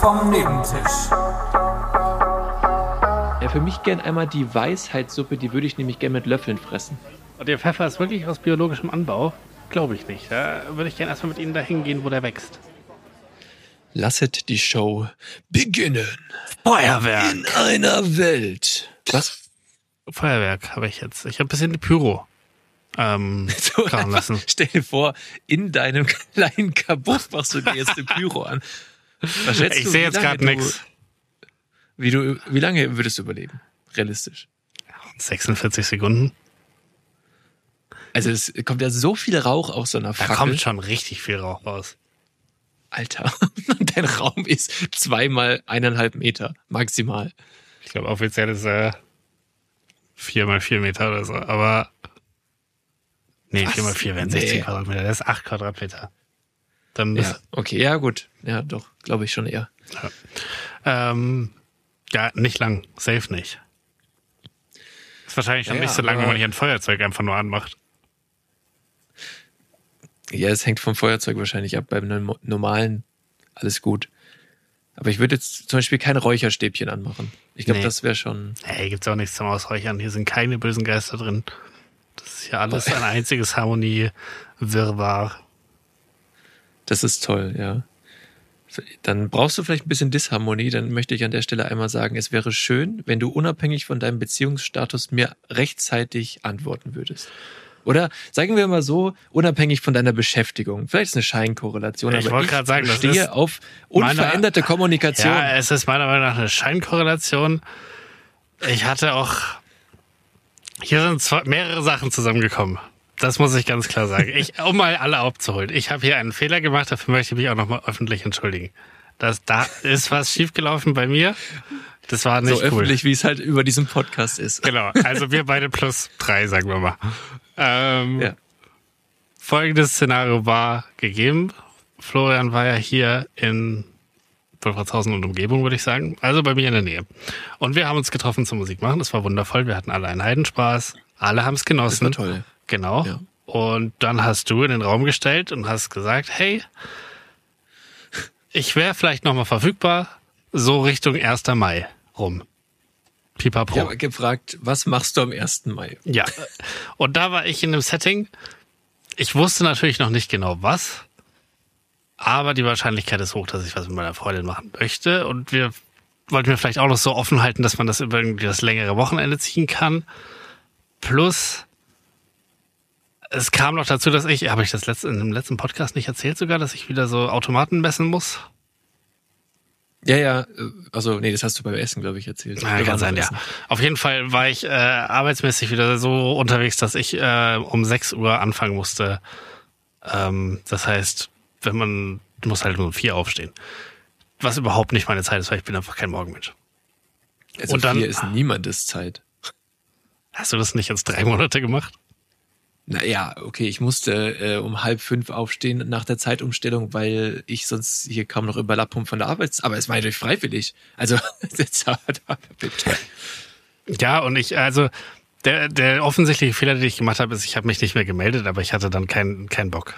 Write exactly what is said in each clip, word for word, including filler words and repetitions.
vom Nebentisch. Ja, für mich gern einmal die Weisheitssuppe, die würde ich nämlich gern mit Löffeln fressen. Und der Pfeffer ist wirklich aus biologischem Anbau? Glaube ich nicht. Da würde ich gerne erstmal mit Ihnen dahin gehen, wo der wächst. Lasset die Show beginnen. Feuerwerk! In einer Welt. Was? Feuerwerk habe ich jetzt. Ich habe ein bisschen die Pyro ähm, so krachen lassen. Stell dir vor, in deinem kleinen Kabuff machst du dir jetzt eine Pyro an. Was schätzt Ich du, sehe wie jetzt lange gerade du- nichts. Wie du, wie lange würdest du überleben? Realistisch. sechsundvierzig Sekunden. Also es kommt ja so viel Rauch aus so einer Da Fackel. kommt schon richtig viel Rauch raus. Alter. Und dein Raum ist zweimal eineinhalb Meter maximal. Ich glaube, offiziell ist er vier mal vier Meter oder so. Aber nee, Was? vier mal vier wären Nee. sechzehn Quadratmeter. Das ist acht Quadratmeter. Dann Ja, ist, okay, ja gut. Ja, doch, glaube ich schon eher. ähm, ja, nicht lang. Safe nicht. Ist wahrscheinlich dann Ja, nicht so lang, aber- wenn man hier ein Feuerzeug einfach nur anmacht. Ja, es hängt vom Feuerzeug wahrscheinlich ab. Beim norm- normalen alles gut. Aber ich würde jetzt zum Beispiel kein Räucherstäbchen anmachen. Ich glaube, Nee. das wäre schon... Hey, gibt's auch nichts zum Ausräuchern. Hier sind keine bösen Geister drin. Das ist hier alles ein einziges Harmonie-Wirrwarr. Das ist toll, ja. Dann brauchst du vielleicht ein bisschen Disharmonie. Dann möchte ich an der Stelle einmal sagen, es wäre schön, wenn du unabhängig von deinem Beziehungsstatus mir rechtzeitig antworten würdest. Oder sagen wir mal so, unabhängig von deiner Beschäftigung. Vielleicht ist eine Scheinkorrelation, Ich aber wollte ich gerade sagen, das stehe ist auf unveränderte meiner- Kommunikation. Ja, es ist meiner Meinung nach eine Scheinkorrelation. Ich hatte auch... Hier sind zwei, mehrere Sachen zusammengekommen. Das muss ich ganz klar sagen. Ich, um mal alle abzuholen. Ich habe hier einen Fehler gemacht, dafür möchte ich mich auch nochmal öffentlich entschuldigen. Das, da ist was schiefgelaufen bei mir. Das war nicht so cool. öffentlich, wie es halt über diesem Podcast ist. Genau, also wir beide plus drei, sagen wir mal. Ähm, Ja. Folgendes Szenario war gegeben. Florian war ja hier in Wolfratshausen und Umgebung, würde ich sagen. Also bei mir in der Nähe. Und wir haben uns getroffen zum Musik machen. Das war wundervoll. Wir hatten alle einen Heidenspaß. Alle haben es Das genossen. war toll. Genau. Ja. Und dann hast du in den Raum gestellt und hast gesagt, hey, ich wäre vielleicht nochmal verfügbar, so Richtung erster Mai rum. Pipapo. Ich habe gefragt, was machst du am ersten Mai? Ja. Und da war ich in einem Setting. Ich wusste natürlich noch nicht genau was, aber die Wahrscheinlichkeit ist hoch, dass ich was mit meiner Freundin machen möchte. Und wir wollten mir vielleicht auch noch so offen halten, dass man das über irgendwie das längere Wochenende ziehen kann. Plus, es kam noch dazu, dass ich, habe ich das letzte, in dem letzten Podcast nicht erzählt sogar, dass ich wieder so Automaten messen muss? Ja, ja, äh, also nee, das hast du beim Essen, glaube ich, erzählt. Ja, Wir kann waren sein, noch ja. essen. Auf jeden Fall war ich äh, arbeitsmäßig wieder so unterwegs, dass ich äh, um sechs Uhr anfangen musste. Ähm, das heißt, wenn man du musst halt nur um vier aufstehen. Was überhaupt nicht meine Zeit ist, weil ich bin einfach kein Morgenmensch. Also Und dann- vier ist niemandes Zeit. Hast du das nicht jetzt drei Monate gemacht? Naja, okay, ich musste äh, um halb fünf aufstehen nach der Zeitumstellung, weil ich sonst hier kaum noch Überlappung von der Arbeit... Aber es war ja durch freiwillig. Also, jetzt bitte. Ja, und ich, also, der, der offensichtliche Fehler, den ich gemacht habe, ist, ich habe mich nicht mehr gemeldet, aber ich hatte dann keinen keinen Bock.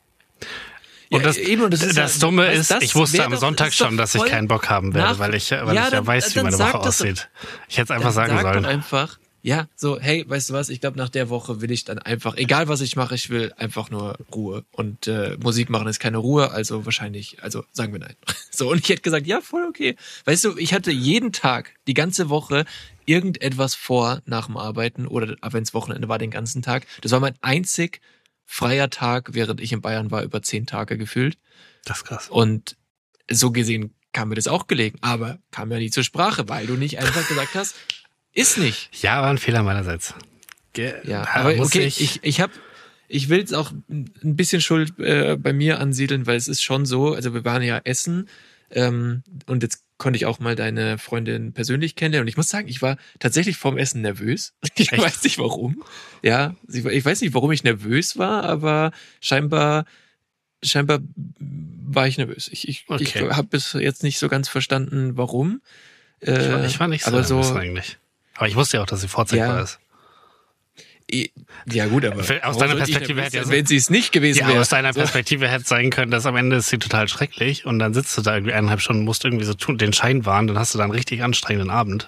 Und Ja, das, eben, und das ist das ja- Dumme weißt, ist, das ich wusste wär am doch- Sonntag ist doch schon, dass ich voll keinen Bock haben werde, nach- weil ich, weil Ja, ich ja dann- weiß, wie dann meine sag Woche das doch- aussieht. Ich hätte es einfach Dann sagen sag sollen. doch einfach, ja, so, hey, weißt du was, ich glaube, nach der Woche will ich dann einfach, egal was ich mache, ich will einfach nur Ruhe. Und äh, Musik machen ist keine Ruhe, also wahrscheinlich, also sagen wir nein. So, und ich hätte gesagt, ja, voll okay. Weißt du, ich hatte jeden Tag, die ganze Woche, irgendetwas vor nach dem Arbeiten oder wenn es Wochenende war, den ganzen Tag. Das war mein einzig freier Tag, während ich in Bayern war, über zehn Tage gefühlt. Das ist krass. Und so gesehen kam mir das auch gelegen, aber kam ja nie zur Sprache, weil du nicht einfach gesagt hast, ist nicht. Ja, war ein Fehler meinerseits. Ge Ja, da aber muss okay, ich, ich, ich habe, ich will es auch ein bisschen Schuld äh, bei mir ansiedeln, weil es ist schon so, also wir waren ja essen ähm, und jetzt konnte ich auch mal deine Freundin persönlich kennenlernen und ich muss sagen, ich war tatsächlich vorm Essen nervös. Ich Echt? weiß nicht warum. Ja, ich, ich weiß nicht, warum ich nervös war, aber scheinbar scheinbar war ich nervös. Ich, ich, Okay. ich habe bis jetzt nicht so ganz verstanden, warum. ich, war, Äh, ich war nicht so aber so nervös eigentlich. Aber ich wusste ja auch, dass sie vorzeigbar Ja. ist. Ja gut, aber aus deiner Perspektive hätte ja, wenn sie es nicht gewesen ja, wäre. aus deiner Perspektive hätte es sein können, dass am Ende ist sie total schrecklich und dann sitzt du da irgendwie eineinhalb Stunden, musst irgendwie so tun, den Schein wahren, dann hast du da einen richtig anstrengenden Abend.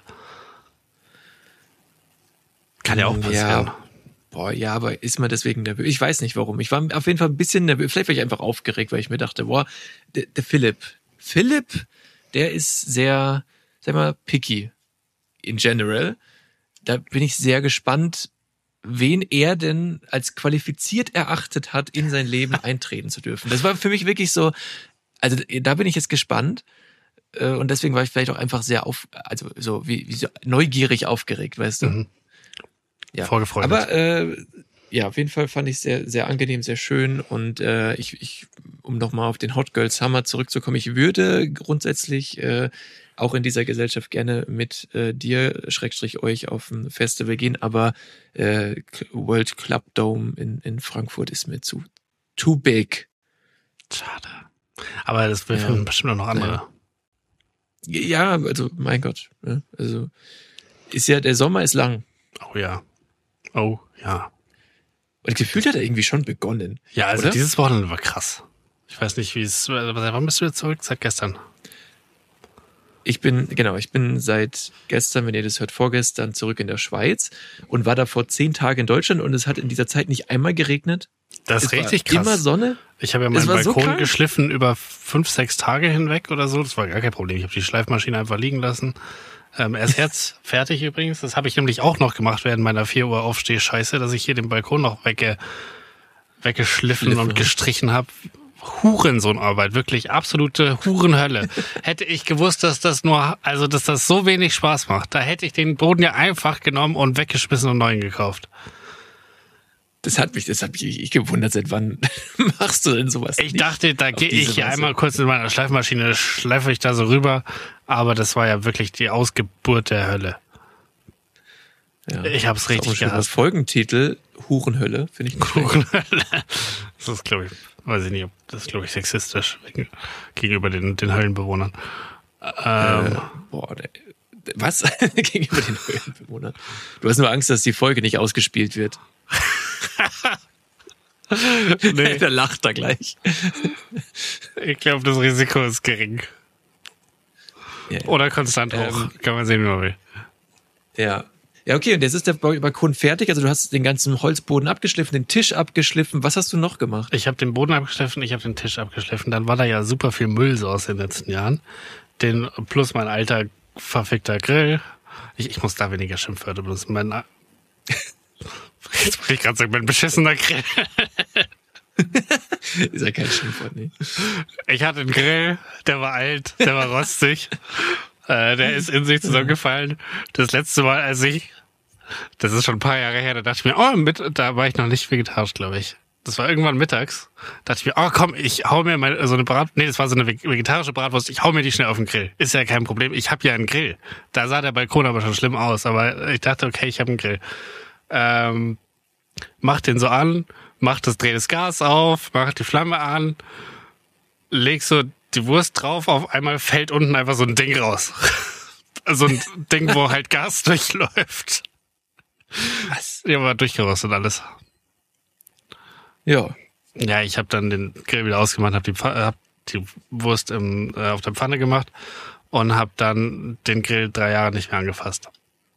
Kann ja auch passieren. Ja. Boah, ja, aber ist man deswegen nervös? Ich weiß nicht warum. Ich war auf jeden Fall ein bisschen nervös. Vielleicht war ich einfach aufgeregt, weil ich mir dachte, boah, der, der Philipp. Philipp, der ist sehr, sag mal, picky in general. Da bin ich sehr gespannt, wen er denn als qualifiziert erachtet hat, in sein Leben eintreten zu dürfen. Das war für mich wirklich so, also da bin ich jetzt gespannt. Und deswegen war ich vielleicht auch einfach sehr auf, also so wie, wie so neugierig aufgeregt, weißt du? Mhm. Ja, vorgefreut. Aber äh, ja, auf jeden Fall fand ich es sehr, sehr angenehm, sehr schön. Und äh, ich, ich, um nochmal auf den Hot Girl Summer zurückzukommen, ich würde grundsätzlich äh, auch in dieser Gesellschaft gerne mit äh, dir, Schrägstrich euch, auf ein Festival gehen, aber äh, World Club Dome in, in Frankfurt ist mir zu too big. Schade. Aber das will ja. bestimmt auch noch andere. Ja, also mein Gott. Ne? Also ist ja, der Sommer ist lang. Oh ja. Oh, ja. Und gefühlt hat er irgendwie schon begonnen. Ja, also oder? dieses Wochenende war krass. Ich weiß nicht, wie es, wann bist du jetzt zurück? Seit gestern? Ich bin, genau, ich bin seit gestern, wenn ihr das hört, vorgestern zurück in der Schweiz und war da vor zehn Tagen in Deutschland und es hat in dieser Zeit nicht einmal geregnet. Das ist es richtig war krass. Immer Sonne. Ich habe ja meinen Balkon so geschliffen über fünf, sechs Tage hinweg oder so. Das war gar kein Problem. Ich habe die Schleifmaschine einfach liegen lassen. Ähm, er ist jetzt fertig übrigens. Das habe ich nämlich auch noch gemacht während meiner vier Uhr Aufsteh-Scheiße, dass ich hier den Balkon noch wegge, weggeschliffen Schliffen. und gestrichen habe. Hurensohnarbeit, wirklich absolute Hurenhölle. Hätte ich gewusst, dass das nur, also dass das so wenig Spaß macht, da hätte ich den Boden ja einfach genommen und weggeschmissen und neuen gekauft. Das hat mich, das hat mich ich gewundert, seit wann machst du denn sowas? Ich dachte, da gehe ich ja einmal kurz in meiner Schleifmaschine, schleife ich da so rüber, aber das war ja wirklich die Ausgeburt der Hölle. Ja, ich hab's richtig gehasst. Folgentitel, Hurenhölle, finde ich nicht Hurenhölle. Das ist, glaube ich, weiß ich nicht, ob das ist, glaube ich, sexistisch gegenüber den, den Höllenbewohnern. Ähm, äh, boah, der, was? Gegenüber den Höllenbewohnern? Du hast nur Angst, dass die Folge nicht ausgespielt wird. Nee. Der lacht da gleich. Ich glaube, das Risiko ist gering. Ja, ja. Oder konstant hoch. Ähm, Kann man sehen, wie man will. Ja. Ja, okay, und jetzt ist der Balkon fertig. Also du hast den ganzen Holzboden abgeschliffen, den Tisch abgeschliffen. Was hast du noch gemacht? Ich habe den Boden abgeschliffen, ich habe den Tisch abgeschliffen. Dann war da ja super viel Müll so aus den letzten Jahren. Den, plus mein alter verfickter Grill. Ich, ich muss da weniger Schimpfwörter benutzen. Mein, jetzt wollte ich gerade sagen, mein beschissener Grill. Ist ja kein Schimpfwort, nee. Ich hatte einen Grill, der war alt, der war rostig. äh, der ist in sich zusammengefallen. Das letzte Mal, als ich, das ist schon ein paar Jahre her, da dachte ich mir, oh, mit, da war ich noch nicht vegetarisch, glaube ich. Das war irgendwann mittags. Da dachte ich mir, oh komm, ich hau mir mal so eine Brat, nee, das war so eine vegetarische Bratwurst, ich hau mir die schnell auf den Grill. Ist ja kein Problem, ich habe ja einen Grill. Da sah der Balkon aber schon schlimm aus, aber ich dachte, okay, ich habe einen Grill. Ähm, mach den so an, mach das, dreh das Gas auf, mach die Flamme an, leg so die Wurst drauf, auf einmal fällt unten einfach so ein Ding raus. So ein Ding, wo halt Gas durchläuft. Was? Ja, war durchgerostet alles. Ja. Ja, ich habe dann den Grill wieder ausgemacht, habe die, hab die Wurst im, äh, auf der Pfanne gemacht und habe dann den Grill drei Jahre nicht mehr angefasst.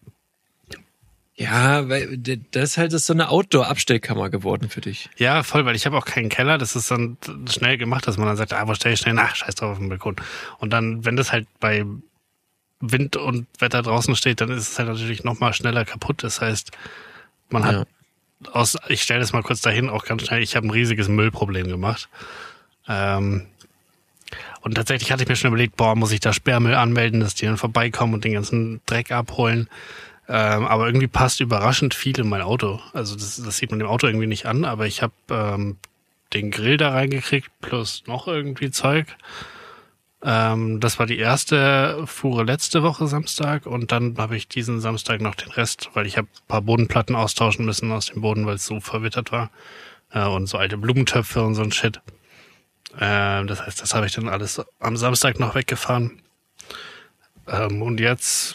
Ja, weil das ist halt so eine Outdoor-Abstellkammer geworden für dich. Ja, voll, weil ich habe auch keinen Keller. Das ist dann schnell gemacht, dass man dann sagt, ah, wo stell ich schnell nach? Scheiß drauf auf dem Balkon. Und dann, wenn das halt bei Wind und Wetter draußen steht, dann ist es halt natürlich noch mal schneller kaputt. Das heißt, man hat ja. aus, ich stelle das mal kurz dahin, auch ganz schnell, ich habe ein riesiges Müllproblem gemacht. Ähm, und tatsächlich hatte ich mir schon überlegt, boah, muss ich da Sperrmüll anmelden, dass die dann vorbeikommen und den ganzen Dreck abholen. Ähm, aber irgendwie passt überraschend viel in mein Auto. Also das, das sieht man dem Auto irgendwie nicht an, aber ich habe ähm, den Grill da reingekriegt plus noch irgendwie Zeug. Ähm, das war die erste Fuhre letzte Woche Samstag und dann habe ich diesen Samstag noch den Rest, weil ich habe ein paar Bodenplatten austauschen müssen aus dem Boden, weil es so verwittert war. Äh, und so alte Blumentöpfe und so ein Shit. Äh, das heißt, das habe ich dann alles am Samstag noch weggefahren. Ähm, und jetzt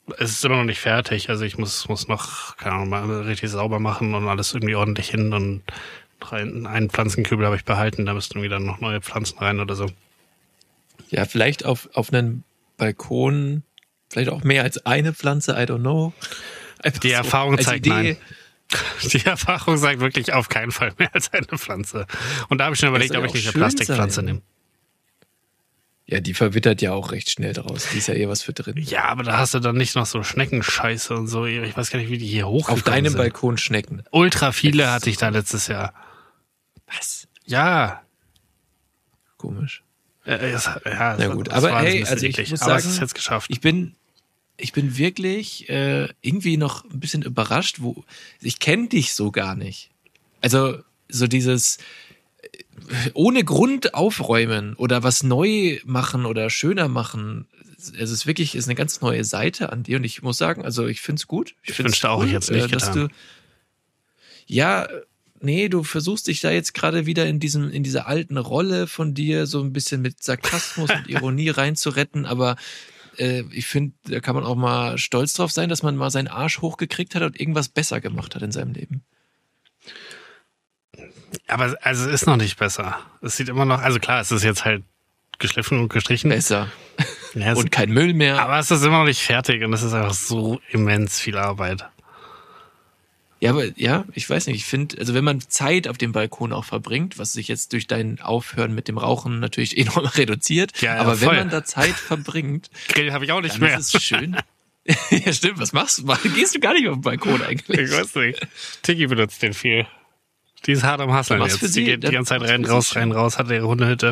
es ist immer noch nicht fertig. Also ich muss, muss noch, keine Ahnung, mal richtig sauber machen und alles irgendwie ordentlich hin. Und einen, einen Pflanzenkübel habe ich behalten, da müssten irgendwie dann noch neue Pflanzen rein oder so. Ja, vielleicht auf, auf einen Balkon, vielleicht auch mehr als eine Pflanze, I don't know. Einfach Die so Erfahrung als zeigt Idee. nein. Die Erfahrung sagt wirklich auf keinen Fall mehr als eine Pflanze. Und da habe ich schon überlegt, soll ob ja ich nicht auch eine schön Plastikpflanze sein. nehme. Ja, die verwittert ja auch recht schnell draus. Die ist ja eher was für drin. Ja, aber da hast du dann nicht noch so Schneckenscheiße und so. Ich weiß gar nicht, wie die hier hochgekommen Auf deinem sind. Balkon Schnecken. Ultra viele Das ist hatte ich da letztes Jahr. Was? Ja. Komisch. Äh, es, ja Na es- gut, es aber war ein hey, bisschen also ich eklig. muss aber es sagen, ist jetzt geschafft. Ich bin, ich bin wirklich äh, irgendwie noch ein bisschen überrascht, wo ich kenne dich so gar nicht. Also so dieses äh, ohne Grund aufräumen oder was neu machen oder schöner machen. Es ist wirklich ist eine ganz neue Seite an dir und ich muss sagen, also ich find's gut. Ich find's wünschte auch, ich hätte es nicht äh, dass getan. Du, ja, nee, du versuchst dich da jetzt gerade wieder in diesem in dieser alten Rolle von dir so ein bisschen mit Sarkasmus und Ironie reinzuretten, aber äh, ich finde, da kann man auch mal stolz drauf sein, dass man mal seinen Arsch hochgekriegt hat und irgendwas besser gemacht hat in seinem Leben. Aber also es ist noch nicht besser. Es sieht immer noch, also klar, es ist jetzt halt geschliffen und gestrichen. Besser. Ja, es, Und kein Müll mehr. aber es ist immer noch nicht fertig und es ist einfach so immens viel Arbeit. Ja, aber ja, ich weiß nicht, ich finde, also wenn man Zeit auf dem Balkon auch verbringt, was sich jetzt durch dein Aufhören mit dem Rauchen natürlich enorm reduziert, Ja, ja, aber voll. wenn man da Zeit verbringt, Grill habe ich auch nicht dann mehr. ist es schön. Ja, stimmt, was machst du? Gehst du gar nicht auf den Balkon eigentlich? Ich weiß nicht. Tiki benutzt den viel. Die ist hart am Hasseln Was jetzt. für Die sie? geht die Das- ganze Zeit was rein, für sie raus, schön. rein, raus, hat ihre Hundehütte.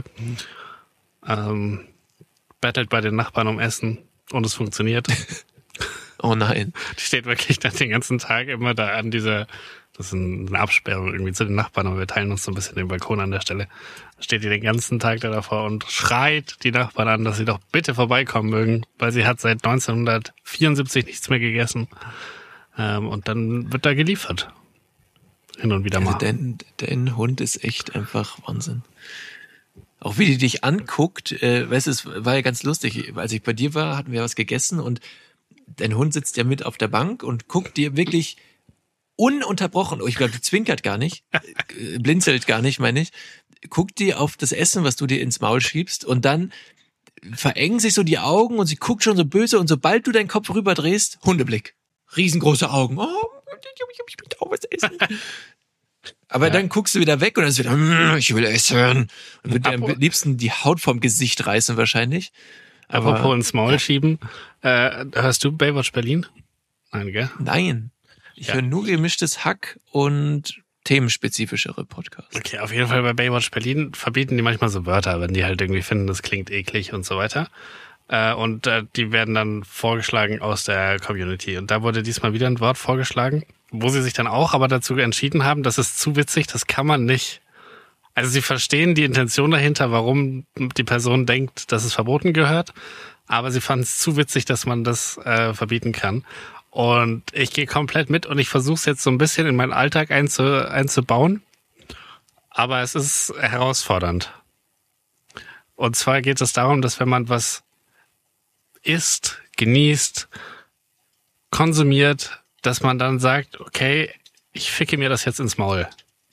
Ähm, battelt bei den Nachbarn um Essen und es funktioniert. Oh nein. Die steht wirklich dann den ganzen Tag immer da an dieser, das ist eine Absperrung irgendwie zu den Nachbarn, aber wir teilen uns so ein bisschen den Balkon an der Stelle. Da steht die den ganzen Tag da davor und schreit die Nachbarn an, dass sie doch bitte vorbeikommen mögen, weil sie hat seit neunzehnhundertvierundsiebzig nichts mehr gegessen. Ähm, und dann wird da geliefert. Hin und wieder mal. Also dein, dein Hund ist echt einfach Wahnsinn. Auch wie die dich anguckt, äh, weißt du, es war ja ganz lustig. Als ich bei dir war, hatten wir was gegessen und dein Hund sitzt ja mit auf der Bank und guckt dir wirklich ununterbrochen, oh, ich glaube, die zwinkert gar nicht, äh, blinzelt gar nicht, meine ich, guckt dir auf das Essen, was du dir ins Maul schiebst und dann verengen sich so die Augen und sie guckt schon so böse und sobald du deinen Kopf rüberdrehst, Hundeblick. Riesengroße Augen. Oh, ich möchte auch was essen. Aber Ja. dann guckst du wieder weg und dann ist wieder, "Mm, ich will essen. Und würde dir am Apro- liebsten die Haut vom Gesicht reißen wahrscheinlich. Aber Apropos ins Maul schieben. Äh, hörst du Baywatch Berlin? Nein, gell? nein, ich Ja. höre nur gemischtes Hack und themenspezifischere Podcasts. Okay, auf jeden Fall bei Baywatch Berlin verbieten die manchmal so Wörter, wenn die halt irgendwie finden, das klingt eklig und so weiter. Äh, und äh, die werden dann vorgeschlagen aus der Community. Und da wurde diesmal wieder ein Wort vorgeschlagen, wo sie sich dann auch aber dazu entschieden haben, das ist zu witzig, das kann man nicht. Also sie verstehen die Intention dahinter, warum die Person denkt, dass es verboten gehört, aber sie fanden es zu witzig, dass man das äh, verbieten kann. Und ich gehe komplett mit und ich versuche es jetzt so ein bisschen in meinen Alltag einzu, einzubauen, aber es ist herausfordernd. Und zwar geht es darum, dass wenn man was isst, genießt, konsumiert, dass man dann sagt, okay, ich ficke mir das jetzt ins Maul.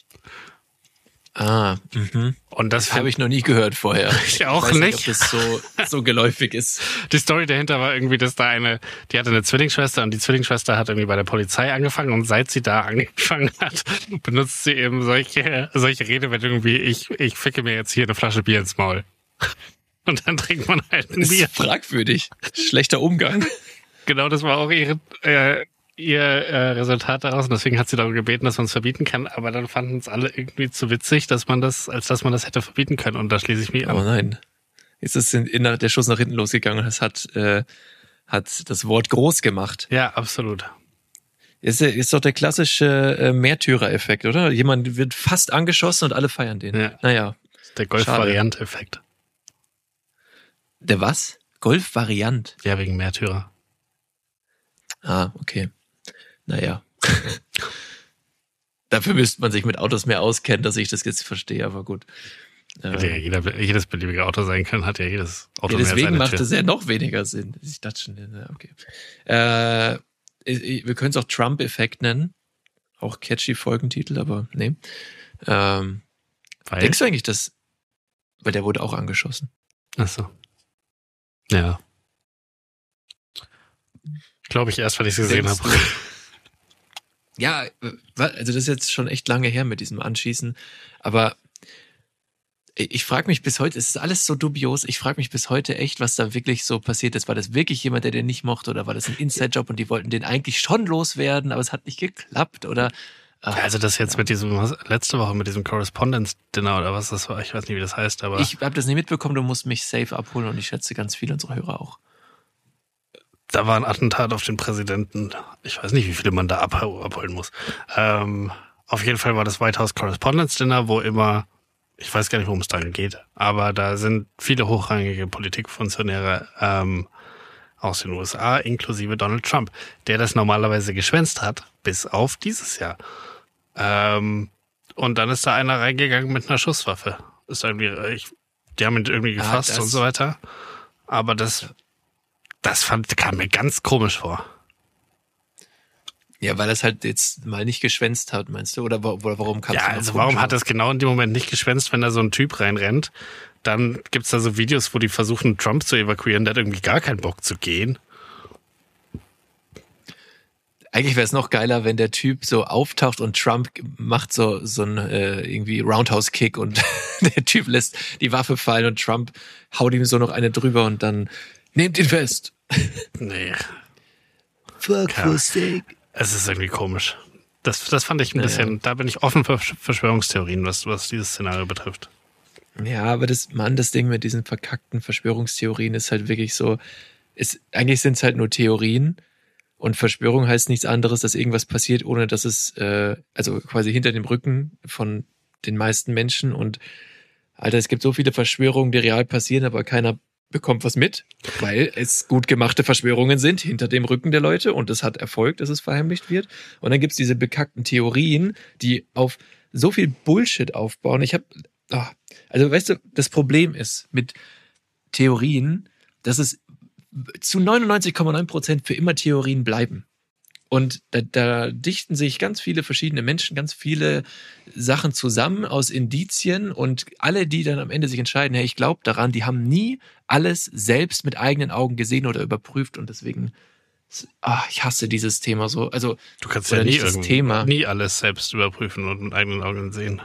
Ah, mhm. Und das Habe ich noch nie gehört vorher. Ich auch weiß nicht. ob das so, so geläufig ist. Die Story dahinter war irgendwie, dass da eine, die hatte eine Zwillingsschwester und die Zwillingsschwester hat irgendwie bei der Polizei angefangen und seit sie da angefangen hat, benutzt sie eben solche, solche Redewendungen wie ich, ich ficke mir jetzt hier eine Flasche Bier ins Maul. Und dann trinkt man halt ein Das Bier. ist fragwürdig. Schlechter Umgang. Genau, das war auch ihre, äh, ihr äh, Resultat daraus und deswegen hat sie darum gebeten, dass man es verbieten kann, aber dann fanden es alle irgendwie zu witzig, dass man das, als dass man das hätte verbieten können und da schließe ich mich Aber an. nein. Jetzt ist in, in der Schuss nach hinten losgegangen und es hat, äh, hat das Wort groß gemacht. Ja, absolut. Ist, ist doch der klassische äh, Märtyrer-Effekt, oder? Jemand wird fast angeschossen und alle feiern den. Ja. Naja. Der Golf-Variant-Effekt. Der was? Golf-Variant. Ja, wegen Märtyrer. Ah, okay. Naja. Dafür müsste man sich mit Autos mehr auskennen, dass ich das jetzt verstehe, aber gut. Hätte ja jeder, jedes beliebige Auto sein können, hat ja jedes Auto ja, mehr als deswegen eine macht Tür. es ja noch weniger Sinn. Ich dachte schon, ja, okay. Äh, wir können es auch Trump-Effekt nennen. Auch catchy Folgentitel, aber nee. Ähm, Weil? denkst du eigentlich, dass, weil der wurde auch angeschossen. Ach so. Ja. Glaube ich erst, wenn ich es gesehen Denkst habe. Ja, also das ist jetzt schon echt lange her mit diesem Anschießen, aber ich frage mich bis heute, es ist alles so dubios, ich frage mich bis heute echt, was da wirklich so passiert ist. War das wirklich jemand, der den nicht mochte, oder war das ein Inside-Job und die wollten den eigentlich schon loswerden, aber es hat nicht geklappt, oder? Ja, also das jetzt mit diesem, was, letzte Woche mit diesem Correspondence-Dinner oder was das war, ich weiß nicht, wie das heißt, aber... Ich habe das nicht mitbekommen, du musst mich safe abholen und ich schätze ganz viele unserer Hörer auch. Da war ein Attentat auf den Präsidenten. Ich weiß nicht, wie viele man da abholen muss. Ähm, auf jeden Fall war das White House Correspondence Dinner, wo immer, ich weiß gar nicht, worum es da geht, aber da sind viele hochrangige Politikfunktionäre ähm, aus den U S A, inklusive Donald Trump, der das normalerweise geschwänzt hat, bis auf dieses Jahr. Ähm, und dann ist da einer reingegangen mit einer Schusswaffe. Ist irgendwie, ich, die haben ihn irgendwie gefasst ah, und so weiter. Aber das... Das fand, kam mir ganz komisch vor. Ja, weil er es halt jetzt mal nicht geschwänzt hat, meinst du? Oder, oder warum kam es Ja, also warum hat er es genau in dem Moment nicht geschwänzt, wenn da so ein Typ reinrennt? Dann gibt's da so Videos, wo die versuchen, Trump zu evakuieren. Der hat irgendwie gar keinen Bock zu gehen. Eigentlich wäre es noch geiler, wenn der Typ so auftaucht und Trump macht so so ein äh, irgendwie Roundhouse-Kick und der Typ lässt die Waffe fallen und Trump haut ihm so noch eine drüber und dann nehmt ihn fest. Nee. Fuck for sake. Es ist irgendwie komisch. Das, das fand ich ein naja. bisschen, da bin ich offen für Verschwörungstheorien, was, was dieses Szenario betrifft. Ja, aber das, Mann, das Ding mit diesen verkackten Verschwörungstheorien ist halt wirklich so, ist, eigentlich sind es halt nur Theorien und Verschwörung heißt nichts anderes, dass irgendwas passiert, ohne dass es, äh, also quasi hinter dem Rücken von den meisten Menschen und Alter, es gibt so viele Verschwörungen, die real passieren, aber keiner bekommt was mit, weil es gut gemachte Verschwörungen sind hinter dem Rücken der Leute und es hat Erfolg, dass es verheimlicht wird. Und dann gibt's diese bekackten Theorien, die auf so viel Bullshit aufbauen. Ich habe, oh, also weißt du, das Problem ist mit Theorien, dass es zu neunundneunzig Komma neun Prozent für immer Theorien bleiben. Und da, da dichten sich ganz viele verschiedene Menschen, ganz viele Sachen zusammen aus Indizien und alle, die dann am Ende sich entscheiden, hey, ich glaube daran, die haben nie alles selbst mit eigenen Augen gesehen oder überprüft und deswegen, ah, ich hasse dieses Thema so. Also du kannst ja nie, Thema. nie alles selbst überprüfen und mit eigenen Augen sehen.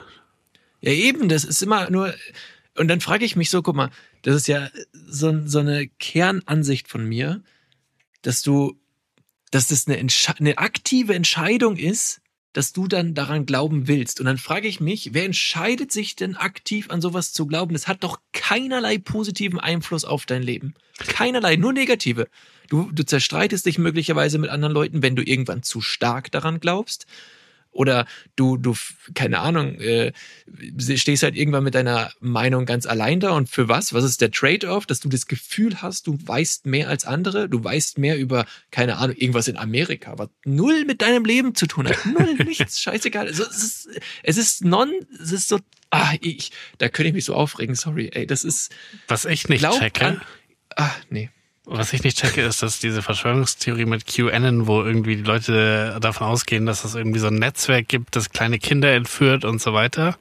Ja eben, das ist immer nur, und dann frage ich mich so, guck mal, das ist ja so, so eine Kernansicht von mir, dass du dass das eine, Entsche- eine aktive Entscheidung ist, dass du dann daran glauben willst. Und dann frage ich mich, wer entscheidet sich denn aktiv an sowas zu glauben? Das hat doch keinerlei positiven Einfluss auf dein Leben. Keinerlei, nur negative. Du, du zerstreitest dich möglicherweise mit anderen Leuten, wenn du irgendwann zu stark daran glaubst. Oder du, du, keine Ahnung, äh, stehst halt irgendwann mit deiner Meinung ganz allein da und für was? Was ist der Trade-off? Dass du das Gefühl hast, du weißt mehr als andere, du weißt mehr über, keine Ahnung, irgendwas in Amerika, was null mit deinem Leben zu tun hat. Null, nichts, scheißegal. Also, es ist, es ist non, es ist so, ah, ich, da könnte ich mich so aufregen, sorry, ey, das ist. Was ich nicht checke. An, ah, nee. Was ich nicht checke, ist, dass diese Verschwörungstheorie mit QAnon, wo irgendwie die Leute davon ausgehen, dass es irgendwie so ein Netzwerk gibt, das kleine Kinder entführt und so weiter,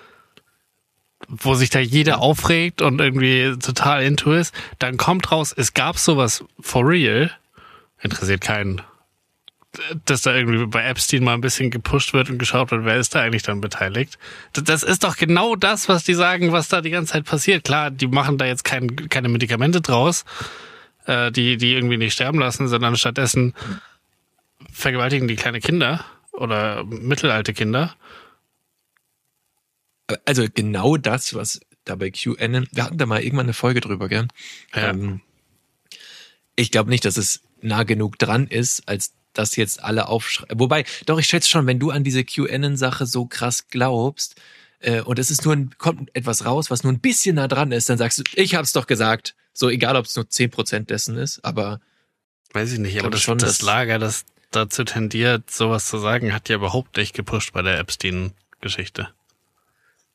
wo sich da jeder aufregt und irgendwie total into ist, dann kommt raus, es gab sowas for real, interessiert keinen, dass da irgendwie bei Epstein mal ein bisschen gepusht wird und geschaut wird, wer ist da eigentlich dann beteiligt. Das ist doch genau das, was die sagen, was da die ganze Zeit passiert. Klar, die machen da jetzt kein, keine Medikamente draus, die die irgendwie nicht sterben lassen, sondern stattdessen vergewaltigen die kleine Kinder oder mittelalte Kinder. Also genau das, was da bei QAnon, wir hatten da mal irgendwann eine Folge drüber, gell? Ja. Ähm, ich glaube nicht, dass es nah genug dran ist, als dass jetzt alle aufschreiben. Wobei, doch, ich schätze schon, wenn du an diese QAnon-Sache so krass glaubst, äh, und es ist nur ein, kommt etwas raus, was nur ein bisschen nah dran ist, dann sagst du, ich hab's doch gesagt. So, egal, ob es nur zehn Prozent dessen ist, aber... Weiß ich nicht, aber das, schon, das Lager, das dazu tendiert, sowas zu sagen, hat ja überhaupt nicht gepusht bei der Epstein-Geschichte.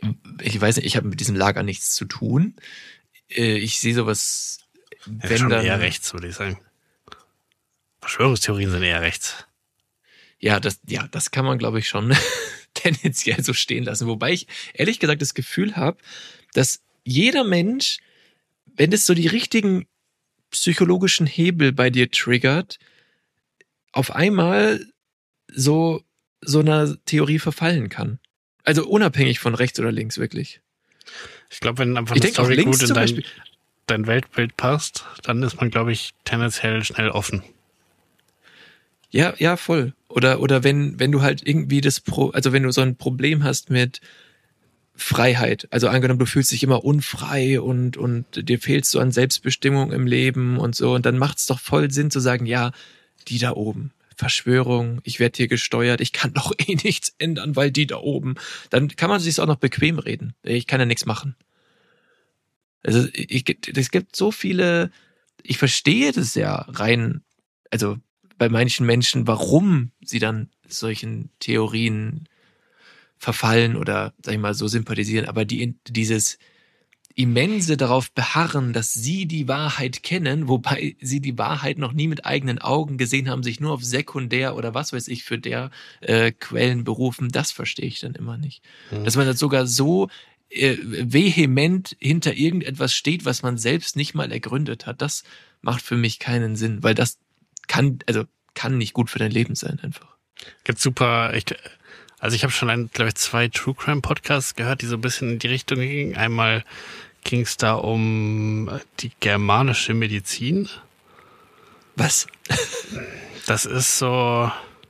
ich weiß nicht, ich habe mit diesem Lager nichts zu tun. Ich sehe sowas, ja, wenn schon dann... eher rechts, würde ich sagen. Verschwörungstheorien sind eher rechts. Ja, das, ja, das kann man, glaube ich, schon tendenziell so stehen lassen. Wobei ich ehrlich gesagt das Gefühl habe, dass jeder Mensch, wenn es so die richtigen psychologischen Hebel bei dir triggert, auf einmal so, so einer Theorie verfallen kann. Also unabhängig von rechts oder links, wirklich. Ich glaube, wenn einfach ich eine Story gut in dein, Beispiel, dein Weltbild passt, dann ist man, glaube ich, tendenziell schnell offen. Ja, ja, voll. Oder, oder wenn, wenn du halt irgendwie das Pro, also wenn du so ein Problem hast mit Freiheit, also angenommen, du fühlst dich immer unfrei und, und dir fehlst so an Selbstbestimmung im Leben und so, und dann macht es doch voll Sinn zu sagen, ja, die da oben, Verschwörung, ich werde hier gesteuert, ich kann doch eh nichts ändern, weil die da oben, dann kann man sich auch noch bequem reden. Ich kann ja nichts machen. Also ich, es gibt so viele, ich verstehe das ja rein, also bei manchen Menschen, warum sie dann solchen Theorien verfallen oder, sag ich mal, so sympathisieren, aber die, dieses immense darauf beharren, dass sie die Wahrheit kennen, wobei sie die Wahrheit noch nie mit eigenen Augen gesehen haben, sich nur auf Sekundär oder was weiß ich für der äh, Quellen berufen, das verstehe ich dann immer nicht. Mhm. Dass man das sogar so äh, vehement hinter irgendetwas steht, was man selbst nicht mal ergründet hat, das macht für mich keinen Sinn, weil das kann, also kann nicht gut für dein Leben sein einfach. Gibt super, echt, also ich habe schon, glaube ich, zwei True Crime Podcasts gehört, die so ein bisschen in die Richtung gingen. Einmal ging es da um die germanische Medizin. Was? Das ist so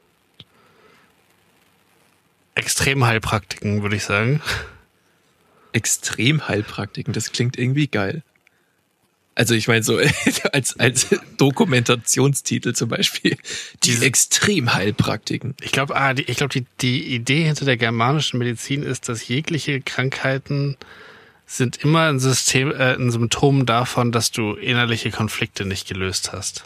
Extremheilpraktiken, würde ich sagen. Extremheilpraktiken, das klingt irgendwie geil. Also ich meine so als als Dokumentationstitel zum Beispiel die Diese, Extremheilpraktiken. Ich glaube, ah, die, ich glaube die die Idee hinter der germanischen Medizin ist, dass jegliche Krankheiten sind immer ein System, äh, ein Symptom davon, dass du innerliche Konflikte nicht gelöst hast.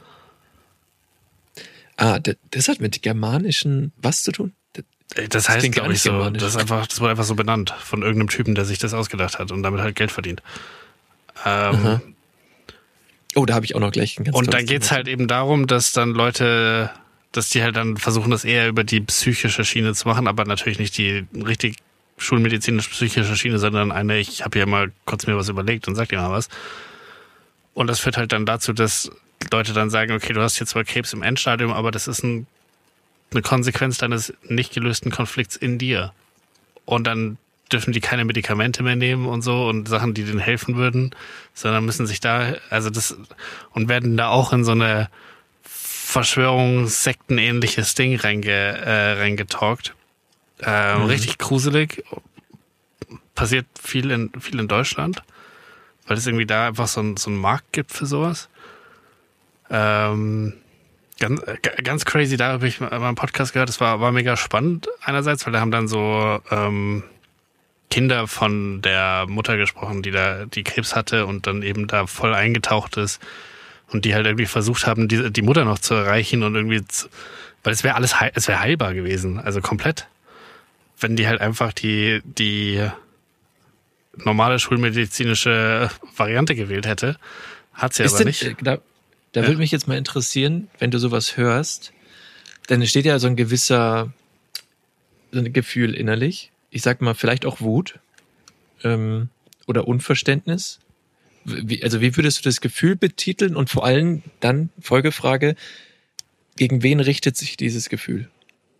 Ah, das, das hat mit germanischen was zu tun? Das, das heißt, glaube ich, so. Das ist einfach, das wurde einfach so benannt von irgendeinem Typen, der sich das ausgedacht hat und damit halt Geld verdient. Ähm, Oh, da habe ich auch noch gleich ein ganz Und dann geht's halt eben darum, dass dann Leute, dass die halt dann versuchen, das eher über die psychische Schiene zu machen, aber natürlich nicht die richtig schulmedizinisch-psychische Schiene, sondern eine, ich habe hier mal kurz mir was überlegt und sag dir mal was. Und das führt halt dann dazu, dass Leute dann sagen, okay, du hast hier zwar Krebs im Endstadium, aber das ist ein, eine Konsequenz deines nicht gelösten Konflikts in dir. Und dann dürfen die keine Medikamente mehr nehmen und so und Sachen, die denen helfen würden, sondern müssen sich da, also das, und werden da auch in so eine Verschwörungssektenähnliches Ding reinge, äh, reingetalkt. Ähm, mhm. Richtig gruselig. Passiert viel in, viel in Deutschland, weil es irgendwie da einfach so, ein, so einen Markt gibt für sowas. Ähm, ganz, ganz crazy, da habe ich mal einen Podcast gehört, das war, war mega spannend einerseits, weil da haben dann so, ähm, Kinder von der Mutter gesprochen, die da die Krebs hatte und dann eben da voll eingetaucht ist und die halt irgendwie versucht haben, die, die Mutter noch zu erreichen und irgendwie, zu, weil es wäre alles, heil, es wäre heilbar gewesen, also komplett, wenn die halt einfach die die normale schulmedizinische Variante gewählt hätte, hat sie aber denn, nicht. Da, da ja. würde mich jetzt mal interessieren, wenn du sowas hörst, dann entsteht ja so ein gewisser so ein Gefühl innerlich. Ich sag mal, vielleicht auch Wut ähm, oder Unverständnis. Wie, also wie würdest du das Gefühl betiteln und vor allem dann, Folgefrage, gegen wen richtet sich dieses Gefühl?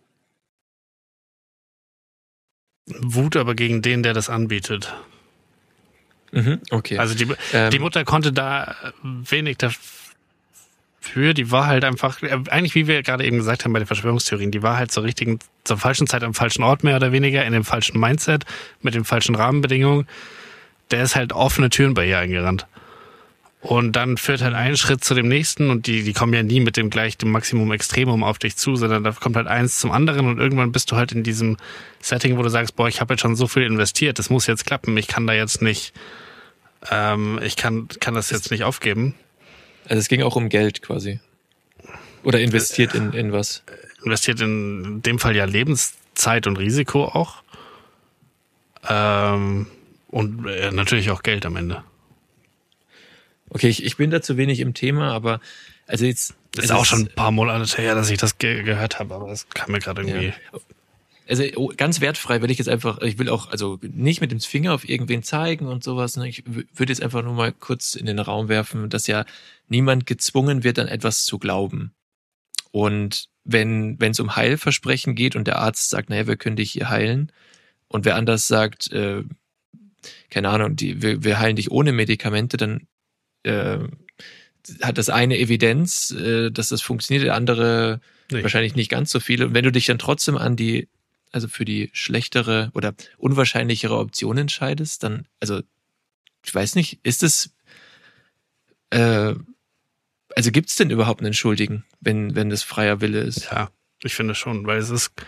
Wut aber gegen den, der das anbietet. Mhm, okay. Also die, ähm, die Mutter konnte da wenig dafür, die war halt einfach, eigentlich wie wir gerade eben gesagt haben bei den Verschwörungstheorien, die war halt zur richtigen, zur falschen Zeit am falschen Ort mehr oder weniger, in dem falschen Mindset, mit den falschen Rahmenbedingungen. Der ist halt offene Türen bei ihr eingerannt. Und dann führt halt ein Schritt zu dem nächsten und die, die kommen ja nie mit dem gleich dem Maximum Extremum auf dich zu, sondern da kommt halt eins zum anderen und irgendwann bist du halt in diesem Setting, wo du sagst, boah, ich habe jetzt schon so viel investiert, das muss jetzt klappen, ich kann da jetzt nicht, ähm, ich kann, kann das jetzt nicht aufgeben. Also es ging auch um Geld quasi. Oder investiert in, in was? Investiert in dem Fall ja Lebenszeit und Risiko auch. Ähm, und äh, natürlich auch Geld am Ende. Okay, ich, ich bin da zu wenig im Thema, aber also jetzt... Das ist auch schon ein paar Monate her, dass ich das ge- gehört habe, aber es kam mir gerade irgendwie... Ja. Also ganz wertfrei will ich jetzt einfach, ich will auch also nicht mit dem Finger auf irgendwen zeigen und sowas. Ne? Ich w- würde jetzt einfach nur mal kurz in den Raum werfen, dass ja niemand gezwungen wird, an etwas zu glauben. Und wenn wenn es um Heilversprechen geht und der Arzt sagt, naja, wir können dich hier heilen, und wer anders sagt, äh, keine Ahnung, die, wir, wir heilen dich ohne Medikamente, dann äh, hat das eine Evidenz, äh, dass das funktioniert, der andere Nee. wahrscheinlich nicht ganz so viele. Und wenn du dich dann trotzdem an die, also für die schlechtere oder unwahrscheinlichere Option entscheidest, dann, also ich weiß nicht, ist es, äh, also gibt es denn überhaupt einen Schuldigen, wenn wenn das freier Wille ist? Ja, ich finde schon, weil es ist,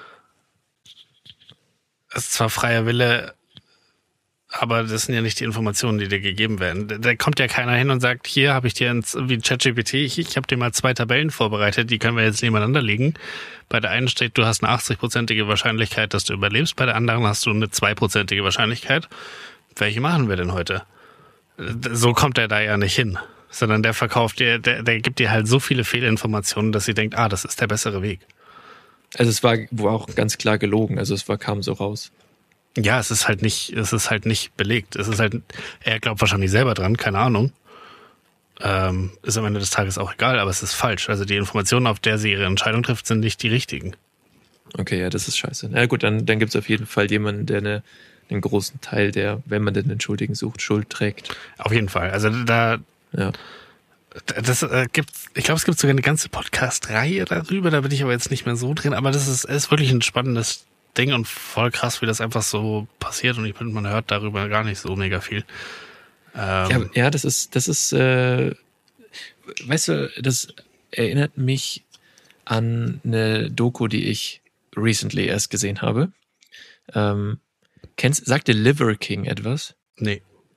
es ist zwar freier Wille, aber das sind ja nicht die Informationen, die dir gegeben werden. Da, da kommt ja keiner hin und sagt, hier habe ich dir ins, wie ChatGPT, ich, ich habe dir mal zwei Tabellen vorbereitet, die können wir jetzt nebeneinander legen. Bei der einen steht, du hast eine achtzig-prozentige Wahrscheinlichkeit, dass du überlebst, bei der anderen hast du eine zwei-prozentige Wahrscheinlichkeit. Welche machen wir denn heute? So kommt er da ja nicht hin, sondern der verkauft dir, der, der gibt dir halt so viele Fehlinformationen, dass sie denkt, ah, das ist der bessere Weg. Also es war wohl auch ganz klar gelogen, also es war kam so raus. Ja, es ist halt nicht, es ist halt nicht belegt. Es ist halt, er glaubt wahrscheinlich selber dran, keine Ahnung. Ähm, ist am Ende des Tages auch egal, aber es ist falsch. Also die Informationen, auf der sie ihre Entscheidung trifft, sind nicht die richtigen. Okay, ja, das ist scheiße. Na gut, dann, dann gibt es auf jeden Fall jemanden, der eine, einen großen Teil der, wenn man denn den Schuldigen sucht, Schuld trägt. Auf jeden Fall. Also da, Ja. das äh, gibt, ich glaube, es gibt sogar eine ganze Podcast-Reihe darüber, da bin ich aber jetzt nicht mehr so drin, aber das ist, ist wirklich ein spannendes Ding und voll krass, wie das einfach so passiert, und ich finde, man hört darüber gar nicht so mega viel. Ähm, Ja, ja, das ist, das ist, äh, weißt du, das erinnert mich an eine Doku, die ich recently erst gesehen habe. Ähm, kennst, sagt dir Liver King etwas? nee.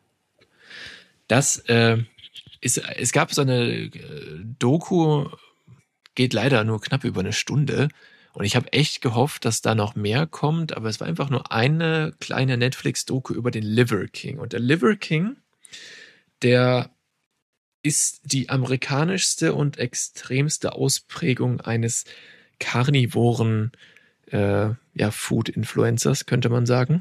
Das äh, ist, es gab so eine äh, Doku, geht leider nur knapp über eine Stunde. Und ich habe echt gehofft, dass da noch mehr kommt, aber es war einfach nur eine kleine Netflix-Doku über den Liver King. Und der Liver King, der ist die amerikanischste und extremste Ausprägung eines karnivoren äh, ja, Food-Influencers, könnte man sagen.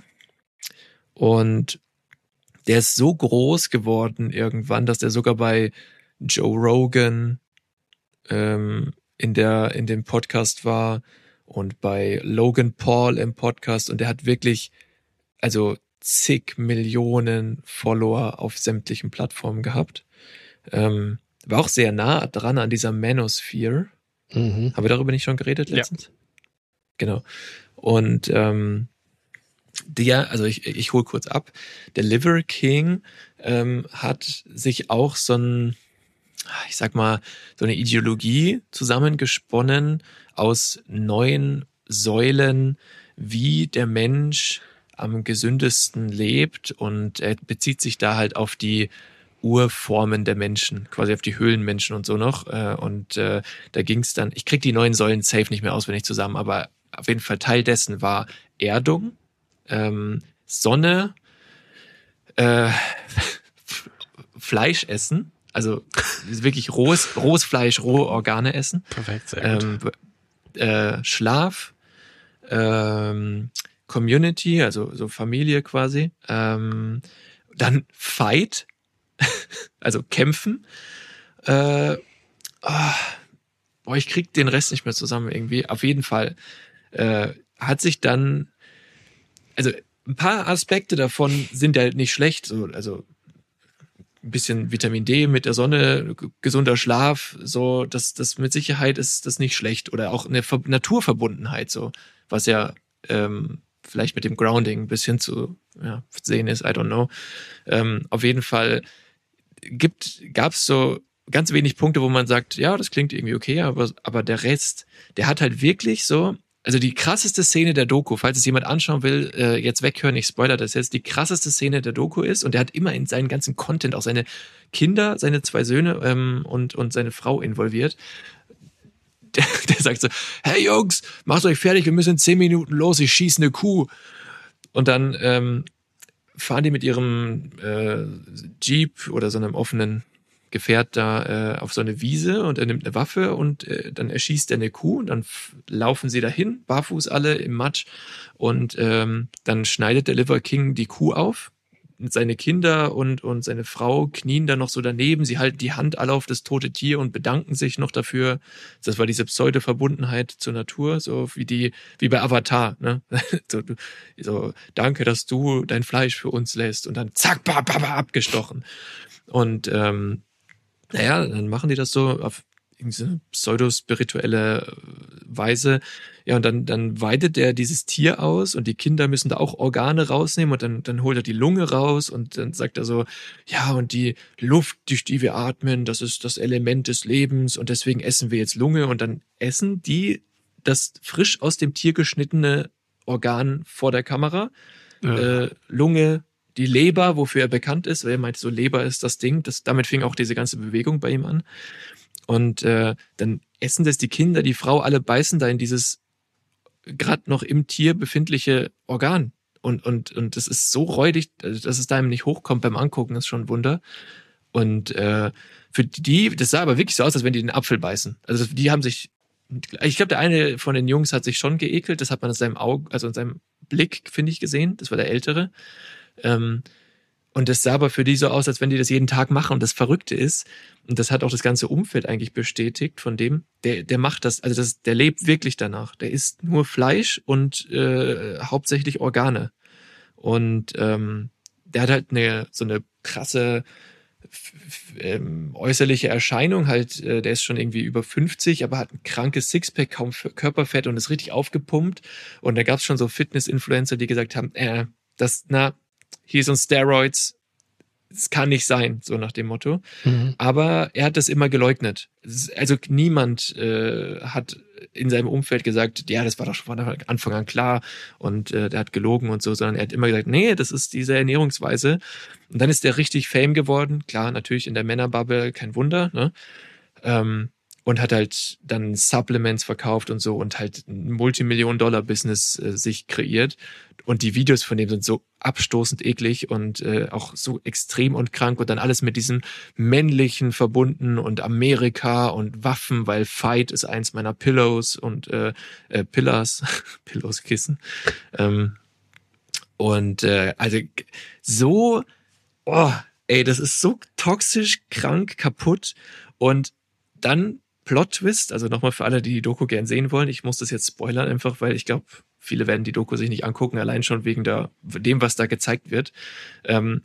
Und der ist so groß geworden irgendwann, dass der sogar bei Joe Rogan ähm, in der in dem Podcast war und bei Logan Paul im Podcast, und der hat wirklich also zig Millionen Follower auf sämtlichen Plattformen gehabt. Ähm, war auch sehr nah dran an dieser Manosphere. Mhm. Haben wir darüber nicht schon geredet letztens? Ja. Genau. Und ähm, der, also ich, ich hole kurz ab, der Liver King ähm, hat sich auch so ein, ich sag mal, so eine Ideologie zusammengesponnen aus neun Säulen, wie der Mensch am gesündesten lebt, und er bezieht sich da halt auf die Urformen der Menschen, quasi auf die Höhlenmenschen und so noch. Und äh, da ging es dann, ich krieg die neun Säulen safe nicht mehr auswendig zusammen, aber auf jeden Fall Teil dessen war Erdung, ähm, Sonne, äh, Fleisch essen, also wirklich rohes, rohes Fleisch, rohe Organe essen. Perfekt, sehr gut. Ähm, äh, Schlaf, ähm, Community, also so Familie quasi, ähm, dann Fight, also kämpfen. Äh, oh, boah, ich krieg den Rest nicht mehr zusammen irgendwie. Auf jeden Fall äh, hat sich dann, also ein paar Aspekte davon sind halt nicht schlecht, so, also ein bisschen Vitamin D mit der Sonne, gesunder Schlaf, so, das, das mit Sicherheit ist das nicht schlecht. Oder auch eine Ver- Naturverbundenheit, so, was ja ähm, vielleicht mit dem Grounding ein bisschen zu ja, sehen ist, I don't know. Ähm, auf jeden Fall gibt, gab's so ganz wenig Punkte, wo man sagt, ja, das klingt irgendwie okay, aber, aber der Rest, der hat halt wirklich so, also die krasseste Szene der Doku, falls es jemand anschauen will, äh, jetzt weghören, ich spoiler das jetzt, die krasseste Szene der Doku ist, und der hat immer in seinen ganzen Content auch seine Kinder, seine zwei Söhne ähm, und, und seine Frau involviert. Der, der sagt so, hey Jungs, macht euch fertig, wir müssen in zehn Minuten los, ich schieße eine Kuh. Und dann ähm, fahren die mit ihrem äh, Jeep oder so einem offenen Gefährt da äh, auf so eine Wiese und er nimmt eine Waffe und äh, dann erschießt er eine Kuh und dann f- laufen sie dahin, barfuß alle im Matsch und ähm, dann schneidet der Liver King die Kuh auf. Seine Kinder und, und seine Frau knien da noch so daneben, sie halten die Hand alle auf das tote Tier und bedanken sich noch dafür. Das war diese Pseudo-Verbundenheit zur Natur, so wie die, wie bei Avatar, ne? so, so, danke, dass du dein Fleisch für uns lässt und dann zack, ba, ba, ba, abgestochen. Und ähm, naja, dann machen die das so auf irgendeine pseudo-spirituelle Weise. Ja, und dann, dann weidet er dieses Tier aus und die Kinder müssen da auch Organe rausnehmen und dann, dann holt er die Lunge raus und dann sagt er so, ja, und die Luft, durch die wir atmen, das ist das Element des Lebens und deswegen essen wir jetzt Lunge und dann essen die das frisch aus dem Tier geschnittene Organ vor der Kamera. Ja. Äh, Lunge, die Leber, wofür er bekannt ist, weil er meinte, so Leber ist das Ding, das, damit fing auch diese ganze Bewegung bei ihm an. Und äh, dann essen das die Kinder, die Frau, alle beißen da in dieses gerade noch im Tier befindliche Organ. Und, und, und das ist so räudig, dass es da ihm nicht hochkommt beim Angucken, ist schon ein Wunder. Und äh, für die, das sah aber wirklich so aus, als wenn die den Apfel beißen. Also die haben sich, ich glaube, der eine von den Jungs hat sich schon geekelt, das hat man in seinem Auge, also in seinem Blick, finde ich, gesehen. Das war der Ältere. Ähm, und das sah aber für die so aus, als wenn die das jeden Tag machen. Und das Verrückte ist, und das hat auch das ganze Umfeld eigentlich bestätigt von dem, der, der macht das, also das, der lebt wirklich danach. Der isst nur Fleisch und äh, hauptsächlich Organe. Und ähm, der hat halt eine so eine krasse f- f- ähm, äußerliche Erscheinung, halt, äh, der ist schon irgendwie über fünfzig, aber hat ein krankes Sixpack, kaum Körperfett und ist richtig aufgepumpt. Und da gab es schon so Fitness-Influencer, die gesagt haben, äh, das, na, he's on steroids, es kann nicht sein, so nach dem Motto. Mhm. Aber er hat das immer geleugnet. Also niemand äh, hat in seinem Umfeld gesagt, ja, das war doch von Anfang an klar und äh, der hat gelogen und so, sondern er hat immer gesagt, nee, das ist diese Ernährungsweise. Und dann ist der richtig Fame geworden, klar, natürlich in der Männerbubble, kein Wunder, ne? Ähm, und hat halt dann Supplements verkauft und so und halt ein Multimillion-Dollar-Business äh, sich kreiert. Und die Videos von dem sind so abstoßend eklig und äh, auch so extrem und krank und dann alles mit diesem männlichen verbunden und Amerika und Waffen, weil Fight ist eins meiner Pillows und äh, äh, Pillars, Pillows, Kissen. Ähm, und äh, also so, oh, ey, das ist so toxisch, krank, kaputt und dann Plot-Twist, also nochmal für alle, die die Doku gern sehen wollen, ich muss das jetzt spoilern einfach, weil ich glaube, viele werden die Doku sich nicht angucken, allein schon wegen der, dem, was da gezeigt wird. Ähm,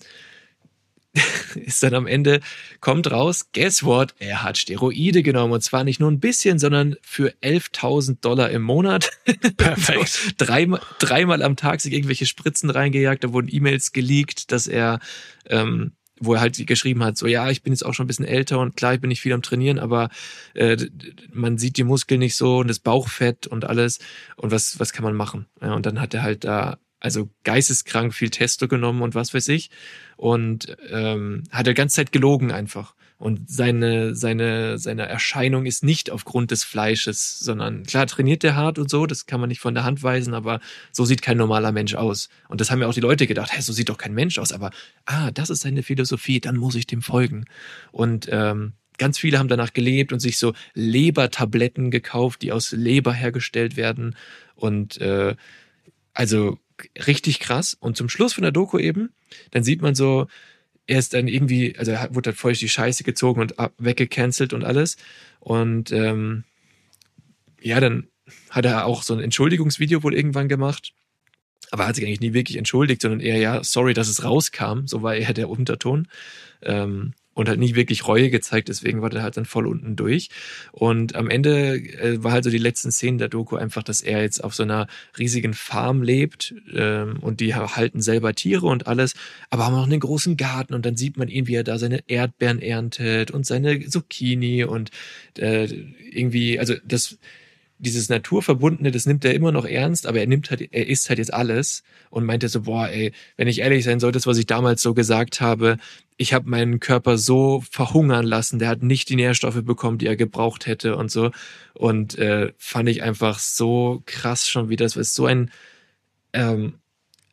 ist dann am Ende, kommt raus, guess what? Er hat Steroide genommen und zwar nicht nur ein bisschen, sondern für elftausend Dollar im Monat. Perfekt. so, dreimal, dreimal am Tag sich irgendwelche Spritzen reingejagt, da wurden E-Mails geleakt, dass er ähm, wo er halt geschrieben hat, so ja, ich bin jetzt auch schon ein bisschen älter und klar, ich bin nicht viel am Trainieren, aber äh, man sieht die Muskeln nicht so und das Bauchfett und alles und was was kann man machen? Ja, und dann hat er halt da also geisteskrank viel Testo genommen und was weiß ich und ähm, hat er ganze Zeit gelogen einfach. Und seine, seine, seine Erscheinung ist nicht aufgrund des Fleisches, sondern klar trainiert der hart und so, das kann man nicht von der Hand weisen, aber so sieht kein normaler Mensch aus. Und das haben ja auch die Leute gedacht, hey, so sieht doch kein Mensch aus, aber ah, das ist seine Philosophie, dann muss ich dem folgen. Und ähm, ganz viele haben danach gelebt und sich so Lebertabletten gekauft, die aus Leber hergestellt werden. Und äh, also richtig krass. Und zum Schluss von der Doku eben, dann sieht man so, er ist dann irgendwie, also er wurde halt voll die Scheiße gezogen und ab, weggecancelt und alles. Und ähm, ja, dann hat er auch so ein Entschuldigungsvideo wohl irgendwann gemacht. Aber er hat sich eigentlich nie wirklich entschuldigt, sondern eher, ja, sorry, dass es rauskam. So war eher der Unterton. Ähm, und hat nie wirklich Reue gezeigt, deswegen war der halt dann voll unten durch. Und am Ende äh, war halt so die letzten Szenen der Doku einfach, dass er jetzt auf so einer riesigen Farm lebt ähm, und die halten selber Tiere und alles, aber haben auch einen großen Garten und dann sieht man ihn, wie er da seine Erdbeeren erntet und seine Zucchini und äh, irgendwie, also das dieses Naturverbundene, das nimmt er immer noch ernst, aber er nimmt halt, er isst halt jetzt alles und meinte so, boah, ey, wenn ich ehrlich sein soll, das, was ich damals so gesagt habe, ich habe meinen Körper so verhungern lassen, der hat nicht die Nährstoffe bekommen, die er gebraucht hätte und so. Und äh, fand ich einfach so krass schon wieder, das ist so ein ähm,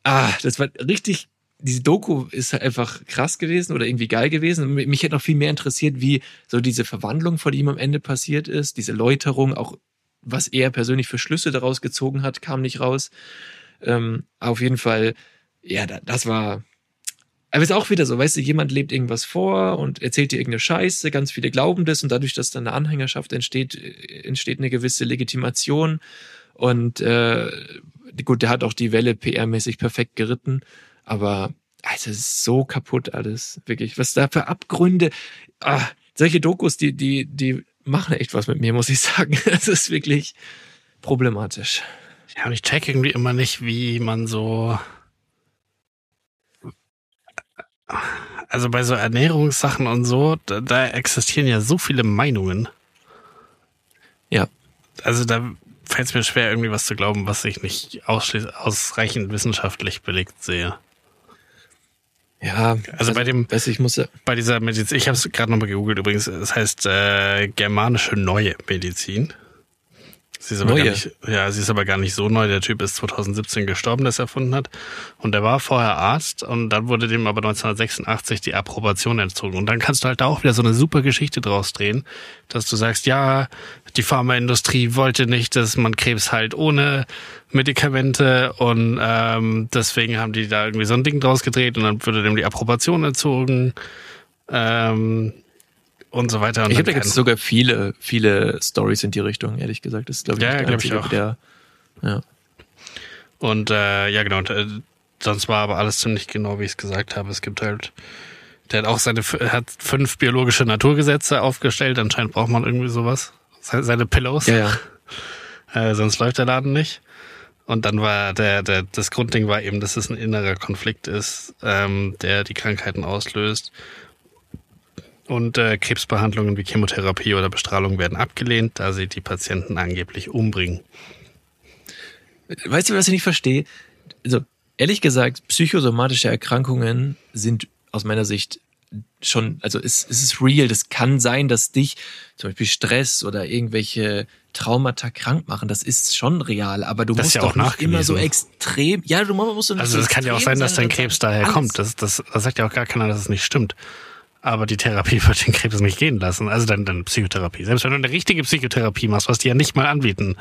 ah, das war richtig, diese Doku ist halt einfach krass gewesen oder irgendwie geil gewesen. Mich hätte noch viel mehr interessiert, wie so diese Verwandlung von ihm am Ende passiert ist, diese Läuterung, auch was er persönlich für Schlüsse daraus gezogen hat, kam nicht raus. Ähm, auf jeden Fall, ja, das war, aber es ist auch wieder so, weißt du, jemand lebt irgendwas vor und erzählt dir irgendeine Scheiße, ganz viele glauben das und dadurch, dass dann eine Anhängerschaft entsteht, entsteht eine gewisse Legitimation und äh, gut, der hat auch die Welle P R-mäßig perfekt geritten, aber also es ist so kaputt alles, wirklich, was da für Abgründe, ah, solche Dokus, die, die, die machen echt was mit mir, muss ich sagen, das ist wirklich problematisch. Ja, und ich check irgendwie immer nicht, wie man so, also bei so Ernährungssachen und so, da, da existieren ja so viele Meinungen. Ja. Also da fällt es mir schwer, irgendwie was zu glauben, was ich nicht ausschließ- ausreichend wissenschaftlich belegt sehe. Ja, also, also bei dem, weiß ich muss ja bei dieser Medizin, ich habe es gerade nochmal gegoogelt übrigens, es das heißt äh, germanische Neue Medizin. Sie ist aber Neue. gar nicht, ja, sie ist aber gar nicht so neu. Der Typ ist zwanzig siebzehn gestorben, der es erfunden hat. Und der war vorher Arzt und dann wurde dem aber neunzehnhundertsechsundachtzig die Approbation entzogen. Und dann kannst du halt da auch wieder so eine super Geschichte draus drehen, dass du sagst, ja, die Pharmaindustrie wollte nicht, dass man Krebs heilt ohne Medikamente und ähm, deswegen haben die da irgendwie so ein Ding draus gedreht und dann wurde dem die Approbation entzogen. Ähm, und so weiter. Und ich glaube, da dann gibt es sogar viele, viele Stories in die Richtung, ehrlich gesagt. Das ist, glaube ich, Ja, nicht der glaub ich einzige, auch. Der, ja. Und äh, ja, genau. Und, äh, sonst war aber alles ziemlich genau, wie ich es gesagt habe. Es gibt halt, der hat auch seine, er hat fünf biologische Naturgesetze aufgestellt. Anscheinend braucht man irgendwie sowas. Se- Seine Pillows. Ja, ja. Äh, sonst läuft der Laden nicht. Und dann war der, der, das Grundding war eben, dass es ein innerer Konflikt ist, ähm, der die Krankheiten auslöst. Und äh, Krebsbehandlungen wie Chemotherapie oder Bestrahlung werden abgelehnt, da sie die Patienten angeblich umbringen. Weißt du, was ich nicht verstehe? Also, ehrlich gesagt, psychosomatische Erkrankungen sind aus meiner Sicht schon, also es, es ist real. Das kann sein, dass dich zum Beispiel Stress oder irgendwelche Traumata krank machen. Das ist schon real, aber du Das ist musst ja doch auch nicht immer so nachgewiesen. extrem, ja, du musst doch nicht Also so es kann ja auch extrem sein, dass dein und Krebs sagen, daher alles. kommt. Das, das, das sagt ja auch gar keiner, dass es nicht stimmt. Aber die Therapie wird den Krebs nicht gehen lassen. Also dann, dann Psychotherapie. Selbst wenn du eine richtige Psychotherapie machst, was die ja nicht mal anbieten.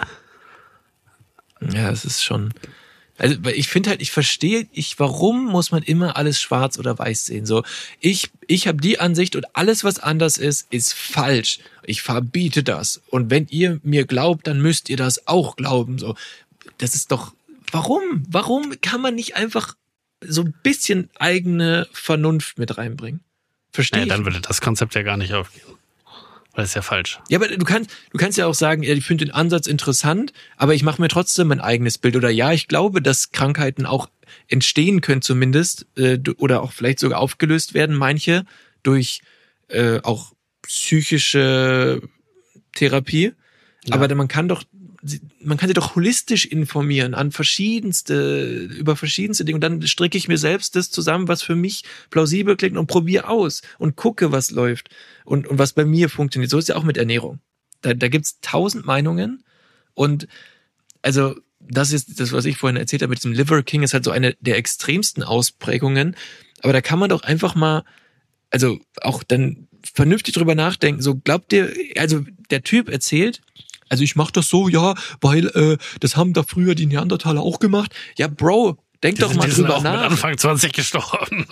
Ja, es ist schon. Also, weil ich finde halt, ich verstehe, ich, warum muss man immer alles schwarz oder weiß sehen? So, ich, ich habe die Ansicht und alles, was anders ist, ist falsch. Ich verbiete das. Und wenn ihr mir glaubt, dann müsst ihr das auch glauben. So, das ist doch, warum? Warum kann man nicht einfach so ein bisschen eigene Vernunft mit reinbringen? Verstehe Naja, ich. dann würde das Konzept ja gar nicht aufgehen. Weil das ist ja falsch. Ja, aber du kannst, du kannst ja auch sagen, ja, ich finde den Ansatz interessant, aber ich mache mir trotzdem ein eigenes Bild. Oder ja, ich glaube, dass Krankheiten auch entstehen können zumindest äh, oder auch vielleicht sogar aufgelöst werden, manche, durch äh, auch psychische Therapie. Ja. Aber man kann doch, man kann sich doch holistisch informieren an verschiedenste, über verschiedenste Dinge. Und dann stricke ich mir selbst das zusammen, was für mich plausibel klingt und probiere aus und gucke, was läuft und, und was bei mir funktioniert. So ist ja auch mit Ernährung. Da, da gibt's tausend Meinungen und also das ist das, was ich vorhin erzählt habe mit diesem Liver King, ist halt so eine der extremsten Ausprägungen. Aber da kann man doch einfach mal, also auch dann vernünftig drüber nachdenken. So glaubt ihr, also der Typ erzählt, also ich mach das so, ja, weil äh, das haben da früher die Neandertaler auch gemacht. Ja, Bro, denk Die doch sind, mal die sind drüber auch nach. mit Anfang zwanzig gestorben.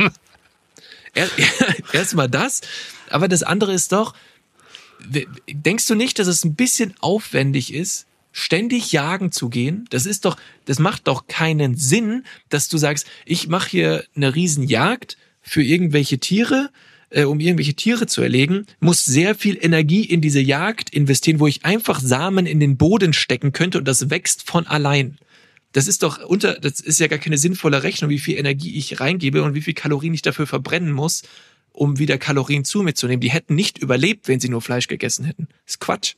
Erstmal das, aber das andere ist doch, denkst du nicht, dass es ein bisschen aufwendig ist, ständig jagen zu gehen? Das ist doch, das macht doch keinen Sinn, dass du sagst, ich mache hier eine Riesenjagd für irgendwelche Tiere, äh, um irgendwelche Tiere zu erlegen, muss sehr viel Energie in diese Jagd investieren, wo ich einfach Samen in den Boden stecken könnte und das wächst von allein. Das ist doch unter, das ist ja gar keine sinnvolle Rechnung, wie viel Energie ich reingebe und wie viel Kalorien ich dafür verbrennen muss, um wieder Kalorien zu mir zu nehmen. Die hätten nicht überlebt, wenn sie nur Fleisch gegessen hätten. Das ist Quatsch.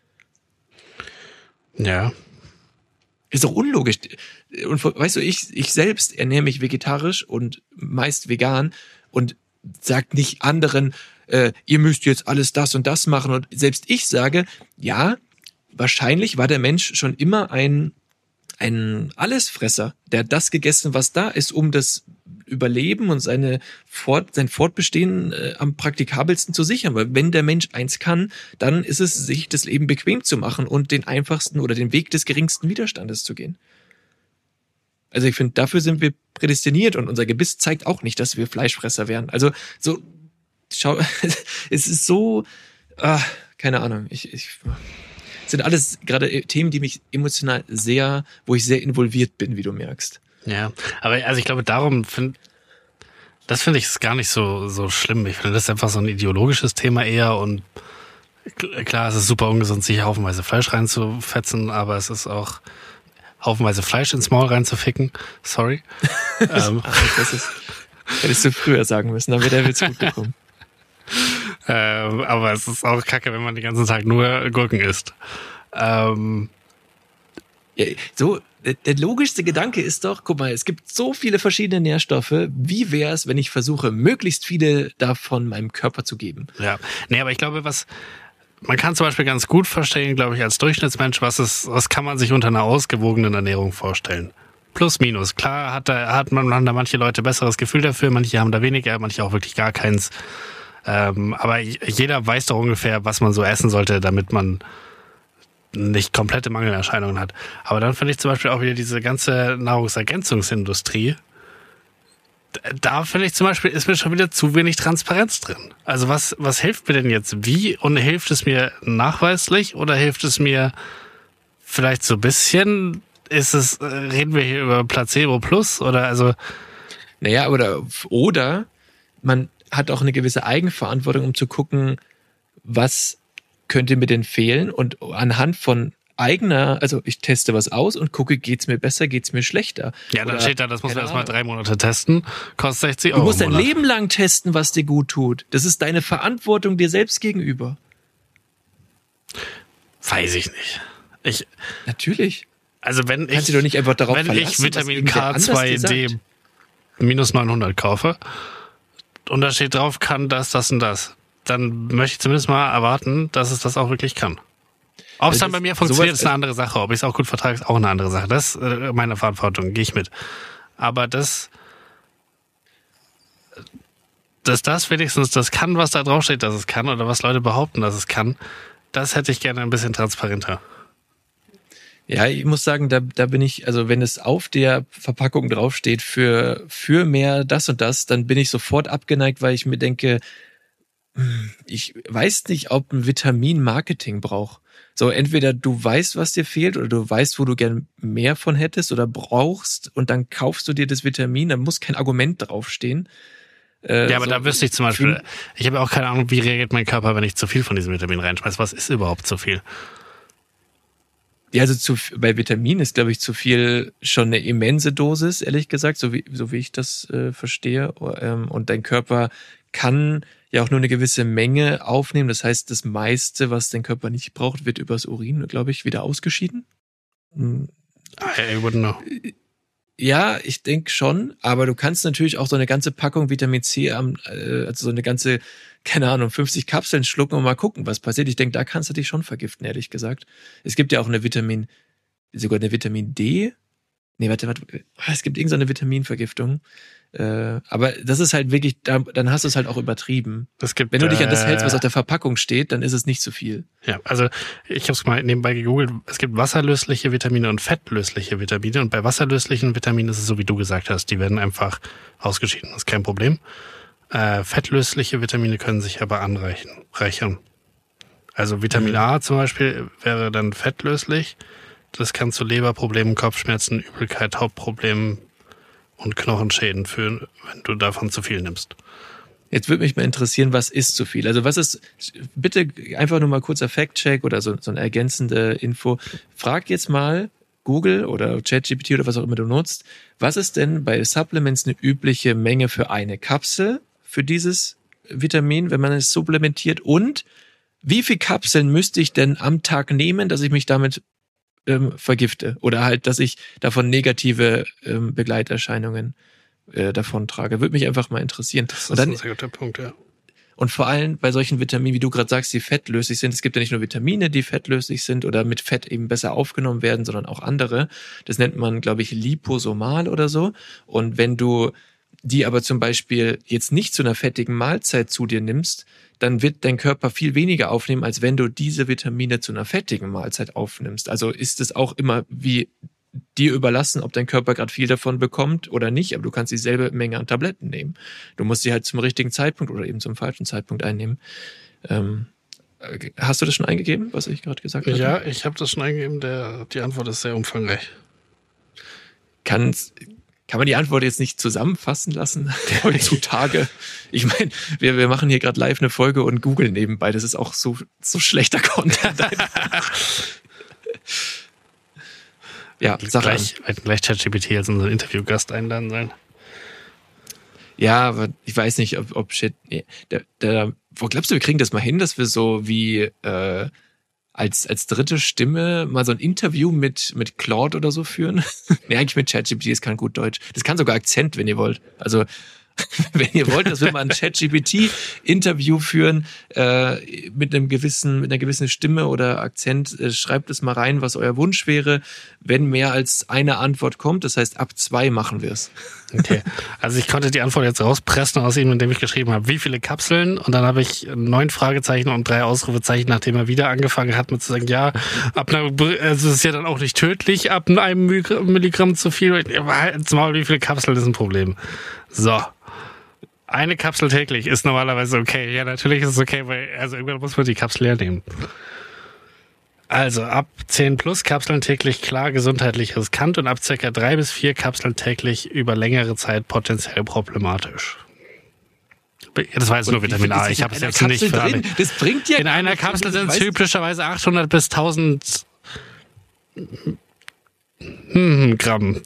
Ja. Ist doch unlogisch. Und weißt du, ich, ich selbst ernähre mich vegetarisch und meist vegan und sag nicht anderen, äh, ihr müsst jetzt alles das und das machen. Und selbst ich sage, ja, wahrscheinlich war der Mensch schon immer ein ein Allesfresser. Der hat das gegessen, was da ist, um das Überleben und seine Fort, sein Fortbestehen äh, am praktikabelsten zu sichern. Weil wenn der Mensch eins kann, dann ist es, sich das Leben bequem zu machen und den einfachsten oder den Weg des geringsten Widerstandes zu gehen. Also ich finde, dafür sind wir prädestiniert und unser Gebiss zeigt auch nicht, dass wir Fleischfresser wären. Also so, schau, es ist so, ah, keine Ahnung, ich, ich sind alles gerade Themen, die mich emotional sehr, wo ich sehr involviert bin, wie du merkst. Ja, aber also ich glaube, darum finde das finde ich ist gar nicht so so schlimm. Ich finde, das ist einfach so ein ideologisches Thema eher und klar, es ist super ungesund, sich haufenweise Fleisch reinzufetzen, aber es ist auch haufenweise Fleisch ins Maul reinzuficken. Sorry. ähm. Das ist, hättest du früher sagen müssen, dann wäre der Witz gut gekommen. ähm, aber es ist auch kacke, wenn man den ganzen Tag nur Gurken isst. Ähm, ja, so, der logischste Gedanke ist doch, guck mal, es gibt so viele verschiedene Nährstoffe. Wie wäre es, wenn ich versuche, möglichst viele davon meinem Körper zu geben? Ja, nee, aber ich glaube, was man kann zum Beispiel ganz gut verstehen, glaube ich, als Durchschnittsmensch, was ist, was kann man sich unter einer ausgewogenen Ernährung vorstellen? Plus, minus. Klar hat da, hat man, haben da manche Leute besseres Gefühl dafür, manche haben da weniger, manche auch wirklich gar keins. Ähm, aber jeder weiß doch ungefähr, was man so essen sollte, damit man nicht komplette Mangelerscheinungen hat. Aber dann finde ich zum Beispiel auch wieder diese ganze Nahrungsergänzungsindustrie. Da finde ich zum Beispiel, ist mir schon wieder zu wenig Transparenz drin. Also was, was hilft mir denn jetzt wie? Und hilft es mir nachweislich oder hilft es mir vielleicht so ein bisschen? Ist es, reden wir hier über Placebo Plus oder also? Naja, oder, oder man hat auch eine gewisse Eigenverantwortung, um zu gucken, was könnte mir denn fehlen und anhand von eigener, also ich teste was aus und gucke, geht's mir besser, geht's mir schlechter. Ja, dann Oder, steht da, das muss man erstmal drei Monate testen, kostet sechzig Euro. Du musst dein Monat. Leben lang testen, was dir gut tut. Das ist deine Verantwortung dir selbst gegenüber. Weiß ich nicht. Ich, Natürlich. also wenn ich, Kannst du doch nicht einfach darauf wenn verlassen, ich Vitamin was K zwei irgendwer anders dir D minus neunhundert kaufe und da steht drauf, kann das, das und das, dann möchte ich zumindest mal erwarten, dass es das auch wirklich kann. Ob es dann bei mir funktioniert, ist eine andere Sache. Ob ich es auch gut vertrage, ist auch eine andere Sache. Das ist äh, meine Verantwortung, gehe ich mit. Aber das, dass das wenigstens das kann, was da draufsteht, dass es kann, oder was Leute behaupten, dass es kann, das hätte ich gerne ein bisschen transparenter. Ja, ich muss sagen, da, da bin ich, also wenn es auf der Verpackung draufsteht für, für mehr das und das, dann bin ich sofort abgeneigt, weil ich mir denke, ich weiß nicht, ob ein Vitamin Marketing braucht. So, entweder du weißt, was dir fehlt, oder du weißt, wo du gern mehr von hättest oder brauchst, und dann kaufst du dir das Vitamin, dann muss kein Argument draufstehen. Äh, ja, aber so, da wüsste ich zum Beispiel, ich habe auch keine Ahnung, wie reagiert mein Körper, wenn ich zu viel von diesem Vitamin reinschmeiße. Was ist überhaupt zu viel? Ja, also zu, bei Vitamin ist, glaube ich, zu viel schon eine immense Dosis, ehrlich gesagt, so wie, so wie ich das äh, verstehe. Und dein Körper kann ja auch nur eine gewisse Menge aufnehmen. Das heißt, das meiste, was dein Körper nicht braucht, wird übers Urin, glaube ich, wieder ausgeschieden. I wouldn't know. Ja, ich denke schon, aber du kannst natürlich auch so eine ganze Packung Vitamin C, am, äh, also so eine ganze, keine Ahnung, fünfzig Kapseln schlucken und mal gucken, was passiert. Ich denke, da kannst du dich schon vergiften, ehrlich gesagt. Es gibt ja auch eine Vitamin, sogar eine Vitamin D. Nee, warte, warte, es gibt irgendeine so Vitaminvergiftung. Äh, aber das ist halt wirklich, da, dann hast du es halt auch übertrieben. Es gibt, Wenn du dich an das hältst, was äh, auf der Verpackung steht, dann ist es nicht zu viel. Ja, also ich habe es mal nebenbei gegoogelt. Es gibt wasserlösliche Vitamine und fettlösliche Vitamine. Und bei wasserlöslichen Vitaminen ist es so, wie du gesagt hast, die werden einfach ausgeschieden. Das ist kein Problem. Äh, fettlösliche Vitamine können sich aber anreichern. reichern. Also Vitamin Mhm. A zum Beispiel wäre dann fettlöslich. Das kann zu Leberproblemen, Kopfschmerzen, Übelkeit, Hauptproblemen und Knochenschäden führen, wenn du davon zu viel nimmst. Jetzt würde mich mal interessieren, was ist zu viel? Also was ist, bitte einfach nur mal kurzer Fact-Check oder so, so eine ergänzende Info. Frag jetzt mal Google oder ChatGPT oder was auch immer du nutzt, was ist denn bei Supplements eine übliche Menge für eine Kapsel für dieses Vitamin, wenn man es supplementiert, und wie viel Kapseln müsste ich denn am Tag nehmen, dass ich mich damit ähm, vergifte oder halt, dass ich davon negative ähm, Begleiterscheinungen äh, davon trage. Würde mich einfach mal interessieren. Das ist und dann, ein sehr guter Punkt, ja. Und vor allem bei solchen Vitaminen, wie du gerade sagst, die fettlöslich sind. Es gibt ja nicht nur Vitamine, die fettlöslich sind oder mit Fett eben besser aufgenommen werden, sondern auch andere. Das nennt man, glaube ich, liposomal oder so. Und wenn du die aber zum Beispiel jetzt nicht zu einer fettigen Mahlzeit zu dir nimmst, dann wird dein Körper viel weniger aufnehmen, als wenn du diese Vitamine zu einer fettigen Mahlzeit aufnimmst. Also ist es auch immer wie dir überlassen, ob dein Körper gerade viel davon bekommt oder nicht, aber du kannst dieselbe Menge an Tabletten nehmen. Du musst sie halt zum richtigen Zeitpunkt oder eben zum falschen Zeitpunkt einnehmen. Ähm, hast du das schon eingegeben, was ich gerade gesagt habe? Ja, ich habe das schon eingegeben. Der, die Antwort ist sehr umfangreich. Kann's, kann man die Antwort jetzt nicht zusammenfassen lassen heutzutage? Ich meine, wir, wir machen hier gerade live eine Folge und googeln nebenbei. Das ist auch so, so schlechter Content. Ja, sag gleich, gleich ChatGPT als unseren Interviewgast einladen sollen. Ja, aber ich weiß nicht, ob, ob Shit. Nee, der, der, wo glaubst du, wir kriegen das mal hin, dass wir so wie äh, als als dritte Stimme mal so ein Interview mit mit Claude oder so führen? Nee, eigentlich mit ChatGPT, das kann gut Deutsch. Das kann sogar Akzent, wenn ihr wollt. Also wenn ihr wollt, dass wir mal ein ChatGPT-Interview führen äh, mit einem gewissen, mit einer gewissen Stimme oder Akzent, äh, schreibt es mal rein, was euer Wunsch wäre. Wenn mehr als eine Antwort kommt, das heißt ab zwei machen wir es. Okay, also ich konnte die Antwort jetzt rauspressen aus ihm, indem ich geschrieben habe, wie viele Kapseln, und dann habe ich neun Fragezeichen und drei Ausrufezeichen, nachdem er wieder angefangen hat mit zu sagen, ja, ab einer, also es ist ja dann auch nicht tödlich, ab einem Milligramm zu viel. Jetzt mal, wie viele Kapseln ist ein Problem. So. Eine Kapsel täglich ist normalerweise okay. Ja, natürlich ist es okay, weil also irgendwann muss man die Kapsel leer nehmen. Also ab zehn plus Kapseln täglich klar gesundheitlich riskant und ab circa drei bis vier Kapseln täglich über längere Zeit potenziell problematisch. Das war jetzt nur Vitamin A. Ich habe es jetzt nicht für alle. Das bringt ja In einer Kapsel sind es typischerweise achthundert bis tausend Hm, Gramm.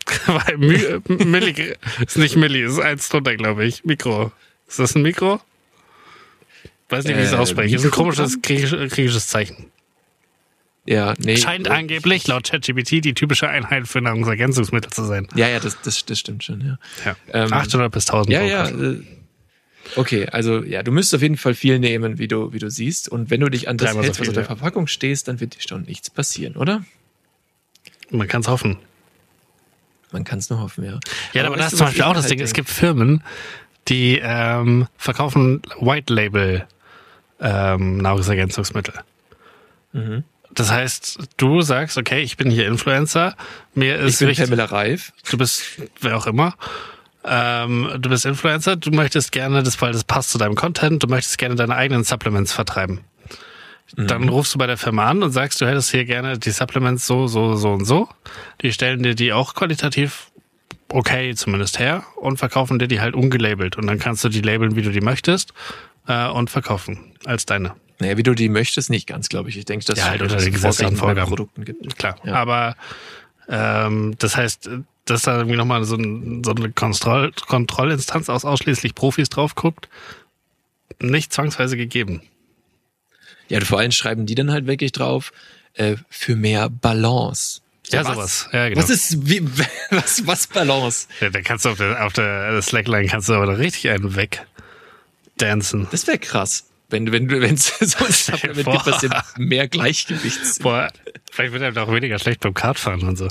Milli, ist nicht Milli, ist eins drunter, glaube ich. Mikro. Ist das ein Mikro? Weiß nicht, wie ich es Äh, ausspreche. Ist ein komisches griechisch, griechisches Zeichen. Ja, nee. Scheint angeblich laut ChatGPT die typische Einheit für Nahrungsergänzungsmittel zu sein. Ja, ja, das, das, das stimmt schon, ja. Ja. Ähm, achthundert bis tausend. Ja, ja. Äh, okay, also ja, du müsstest auf jeden Fall viel nehmen, wie du, wie du siehst. Und wenn du dich an das Dreimal so hältst, was viel, auf der ja. Verpackung stehst, dann wird dir schon nichts passieren, oder? Man kann es hoffen. Man kann es nur hoffen, ja. Ja, aber, aber das weißt ist du, zum was Beispiel ich auch das halt Ding. denke? Es gibt Firmen, die ähm, verkaufen White Label ähm, Nahrungsergänzungsmittel. Mhm. Das heißt, du sagst, okay, ich bin hier Influencer, mir ist Ich bin wichtig, Pamela Reif. du bist wer auch immer, ähm, du bist Influencer, du möchtest gerne, das, weil das passt zu deinem Content, du möchtest gerne deine eigenen Supplements vertreiben. Mhm. Dann rufst du bei der Firma an und sagst, du hättest hier gerne die Supplements so, so, so und so. Die stellen dir die auch qualitativ okay zumindest her und verkaufen dir die halt ungelabelt. Und dann kannst du die labeln, wie du die möchtest äh, und verkaufen als deine. Naja, wie du die möchtest, nicht ganz, glaube ich. Ich denke, dass Ja, halt es unter den gesetzlichen Vorgaben. Produkten gibt. Klar, Ja. aber ähm, das heißt, dass da irgendwie nochmal so, ein, so eine Kontroll Kontrollinstanz aus ausschließlich Profis drauf guckt, nicht zwangsweise gegeben. Ja, und vor allem schreiben die dann halt wirklich drauf, äh, für mehr Balance. Ja, was? sowas. Ja, genau. Was ist, wie, was, was Balance? Ja, da kannst du auf der, auf der Slackline kannst du aber da richtig einen wegdancen. Das wäre krass. Wenn du, wenn du, wenn es so ein Supplement gibt, was dir mehr Gleichgewicht. Boah, vielleicht wird er auch weniger schlecht beim Kartfahren und so.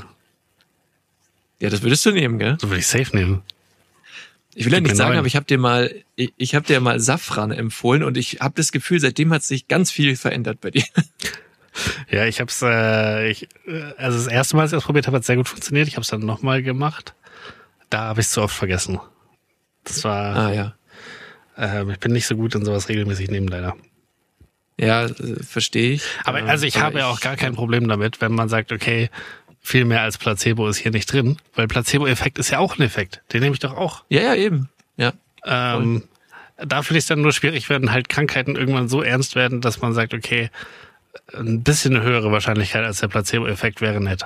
Ja, das würdest du nehmen, gell? So würde ich safe nehmen. Ich will ja Gib nicht mir sagen, neun. aber ich habe dir mal, ich, ich habe dir mal Safran empfohlen und ich habe das Gefühl, seitdem hat sich ganz viel verändert bei dir. Ja, ich hab's, äh, ich, äh, also das erste Mal, als ich das probiert habe, hat sehr gut funktioniert. Ich habe es dann nochmal gemacht. Da habe ich es zu oft vergessen. Das war, Ah ja. äh, ich bin nicht so gut in sowas regelmäßig nehmen, leider. Ja, äh, verstehe ich. Aber Ähm, also ich aber habe ja auch gar kein Problem damit, wenn man sagt, okay, viel mehr als Placebo ist hier nicht drin, weil Placebo-Effekt ist ja auch ein Effekt. Den nehme ich doch auch. Ja, ja, eben. Ja. Ähm, da finde ich es dann nur schwierig, wenn halt Krankheiten irgendwann so ernst werden, dass man sagt, okay, ein bisschen eine höhere Wahrscheinlichkeit als der Placebo-Effekt wäre nett.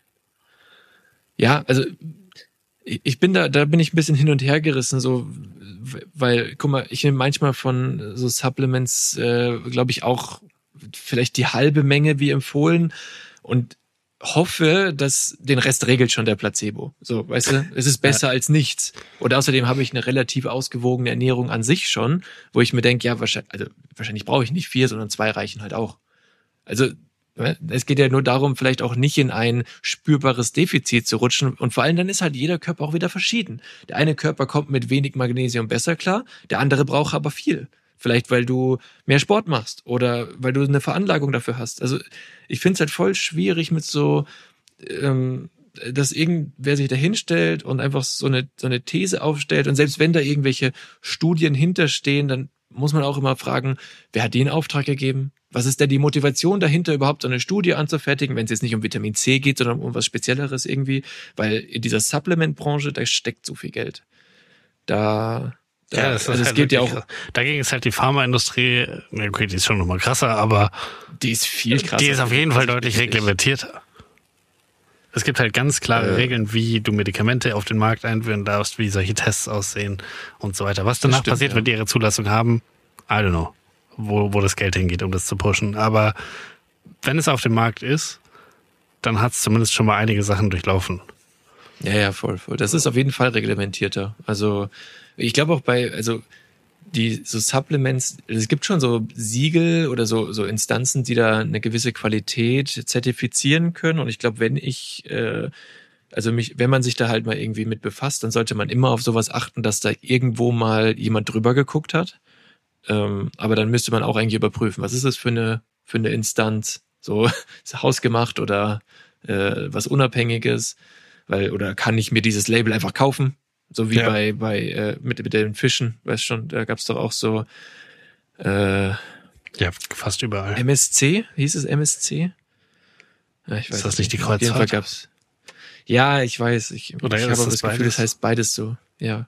Ja, also ich bin da, da bin ich ein bisschen hin und her gerissen, so, weil, guck mal, ich nehme manchmal von so Supplements, äh, glaube ich, auch vielleicht die halbe Menge wie empfohlen und hoffe, dass den Rest regelt schon der Placebo. So, weißt du, es ist besser ja. als nichts. Und außerdem habe ich eine relativ ausgewogene Ernährung an sich schon, wo ich mir denke, ja, wahrscheinlich, also wahrscheinlich brauche ich nicht vier, sondern zwei reichen halt auch. Also es geht ja nur darum, vielleicht auch nicht in ein spürbares Defizit zu rutschen. Und vor allem dann ist halt jeder Körper auch wieder verschieden. Der eine Körper kommt mit wenig Magnesium besser klar, der andere braucht aber viel. Vielleicht, weil du mehr Sport machst oder weil du eine Veranlagung dafür hast. Also ich finde es halt voll schwierig mit so, ähm, dass irgendwer sich da hinstellt und einfach so eine, so eine These aufstellt. Und selbst wenn da irgendwelche Studien hinterstehen, dann muss man auch immer fragen, wer hat den Auftrag gegeben? Was ist denn die Motivation dahinter, überhaupt so eine Studie anzufertigen, wenn es jetzt nicht um Vitamin C geht, sondern um was Spezielleres irgendwie? Weil in dieser Supplement-Branche, da steckt so viel Geld. Da... Da, ja, das ist also halt es geht ja auch. Krass. Dagegen ist halt die Pharmaindustrie, okay, die ist schon nochmal krasser, aber die ist viel krasser. Die ist auf jeden Fall deutlich reglementierter. Es gibt halt ganz klare äh, Regeln, wie du Medikamente auf den Markt einführen darfst, wie solche Tests aussehen und so weiter. Was danach stimmt, passiert, ja. wenn die ihre Zulassung haben, I don't know, wo, wo das Geld hingeht, um das zu pushen. Aber wenn es auf dem Markt ist, dann hat es zumindest schon mal einige Sachen durchlaufen. Ja, ja, voll, voll. Das ist auf jeden Fall reglementierter. Also ich glaube auch bei, also die so Supplements, es gibt schon so Siegel oder so so Instanzen, die da eine gewisse Qualität zertifizieren können. Und ich glaube, wenn ich, äh, also mich, wenn man sich da halt mal irgendwie mit befasst, dann sollte man immer auf sowas achten, dass da irgendwo mal jemand drüber geguckt hat. Ähm, aber dann müsste man auch eigentlich überprüfen, was ist das für eine für eine Instanz, so ist hausgemacht oder äh, was Unabhängiges, weil oder kann ich mir dieses Label einfach kaufen? So wie ja. bei, bei äh, mit, mit den Fischen, weißt schon, da gab's doch auch so äh, ja, fast überall. M S C, hieß es M S C? Ja, ich weiß ist das nicht die Kreuzfahrt? Auf jeden Fall gab's. Ja, ich weiß. Ich, Oder ich ja, habe aber das Gefühl, das heißt beides so. Ja.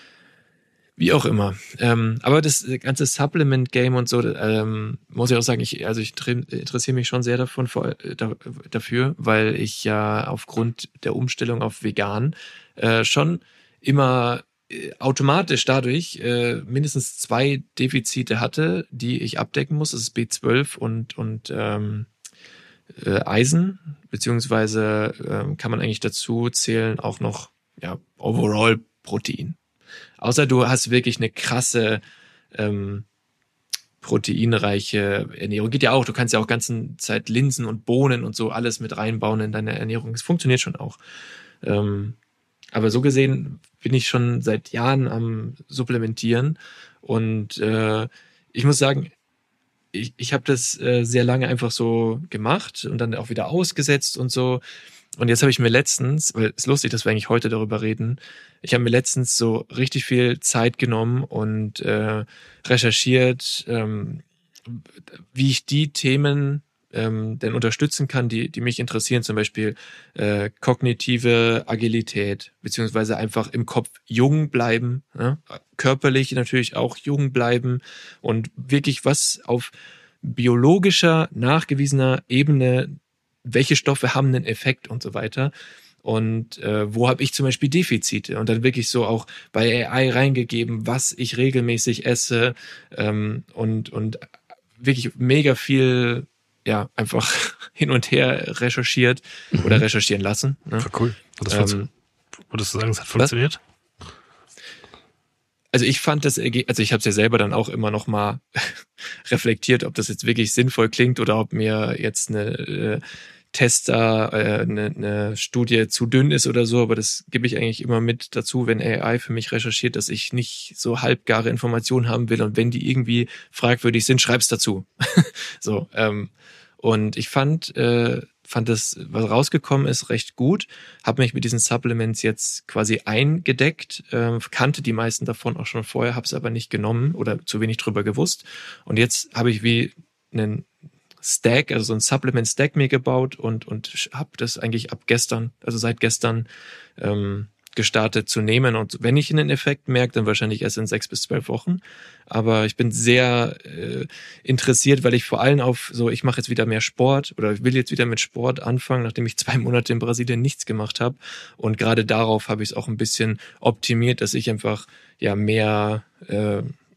Wie auch immer. Ähm, aber das ganze Supplement-Game und so, ähm, muss ich auch sagen, ich, also ich interessiere mich schon sehr davon, vor, äh, da, dafür, weil ich ja aufgrund der Umstellung auf vegan äh, schon immer äh, automatisch dadurch äh, mindestens zwei Defizite hatte, die ich abdecken muss. Das ist B zwölf und, und ähm, äh, Eisen, beziehungsweise äh, kann man eigentlich dazu zählen auch noch ja overall Protein. Außer du hast wirklich eine krasse ähm, proteinreiche Ernährung. Geht ja auch, du kannst ja auch ganze Zeit Linsen und Bohnen und so alles mit reinbauen in deine Ernährung. Es funktioniert schon auch. Ähm, aber so gesehen bin ich schon seit Jahren am Supplementieren und äh, ich muss sagen, ich, ich habe das äh, sehr lange einfach so gemacht und dann auch wieder ausgesetzt und so. Und jetzt habe ich mir letztens, weil es ist lustig, dass wir eigentlich heute darüber reden, ich habe mir letztens so richtig viel Zeit genommen und äh, recherchiert, ähm, wie ich die Themen ähm, denn unterstützen kann, die die mich interessieren, zum Beispiel äh, kognitive Agilität, beziehungsweise einfach im Kopf jung bleiben, ne? Körperlich natürlich auch jung bleiben und wirklich was auf biologischer, nachgewiesener Ebene, welche Stoffe haben einen Effekt und so weiter. Und äh, wo habe ich zum Beispiel Defizite? Und dann wirklich so auch bei A I reingegeben, was ich regelmäßig esse ähm, und und wirklich mega viel, ja, einfach hin und her recherchiert mhm. oder recherchieren lassen. Ne? Voll cool. Und das ähm, würdest du sagen, es hat funktioniert? Was? Also ich fand das, also ich habe es ja selber dann auch immer noch mal reflektiert, ob das jetzt wirklich sinnvoll klingt oder ob mir jetzt eine äh, Tester, äh, eine, eine Studie zu dünn ist oder so, aber das gebe ich eigentlich immer mit dazu, wenn A I für mich recherchiert, dass ich nicht so halbgare Informationen haben will und wenn die irgendwie fragwürdig sind, schreib's dazu. so, ähm, und ich fand, äh, fand das, was rausgekommen ist, recht gut, habe mich mit diesen Supplements jetzt quasi eingedeckt, äh, kannte die meisten davon auch schon vorher, habe es aber nicht genommen oder zu wenig drüber gewusst und jetzt habe ich wie einen Stack, also so ein Supplement-Stack mir gebaut und und habe das eigentlich ab gestern, also seit gestern ähm, gestartet zu nehmen. Und wenn ich einen Effekt merke, dann wahrscheinlich erst in sechs bis zwölf Wochen. Aber ich bin sehr äh, interessiert, weil ich vor allem auf so, ich mache jetzt wieder mehr Sport oder ich will jetzt wieder mit Sport anfangen, nachdem ich zwei Monate in Brasilien nichts gemacht habe. Und gerade darauf habe ich es auch ein bisschen optimiert, dass ich einfach ja mehr äh,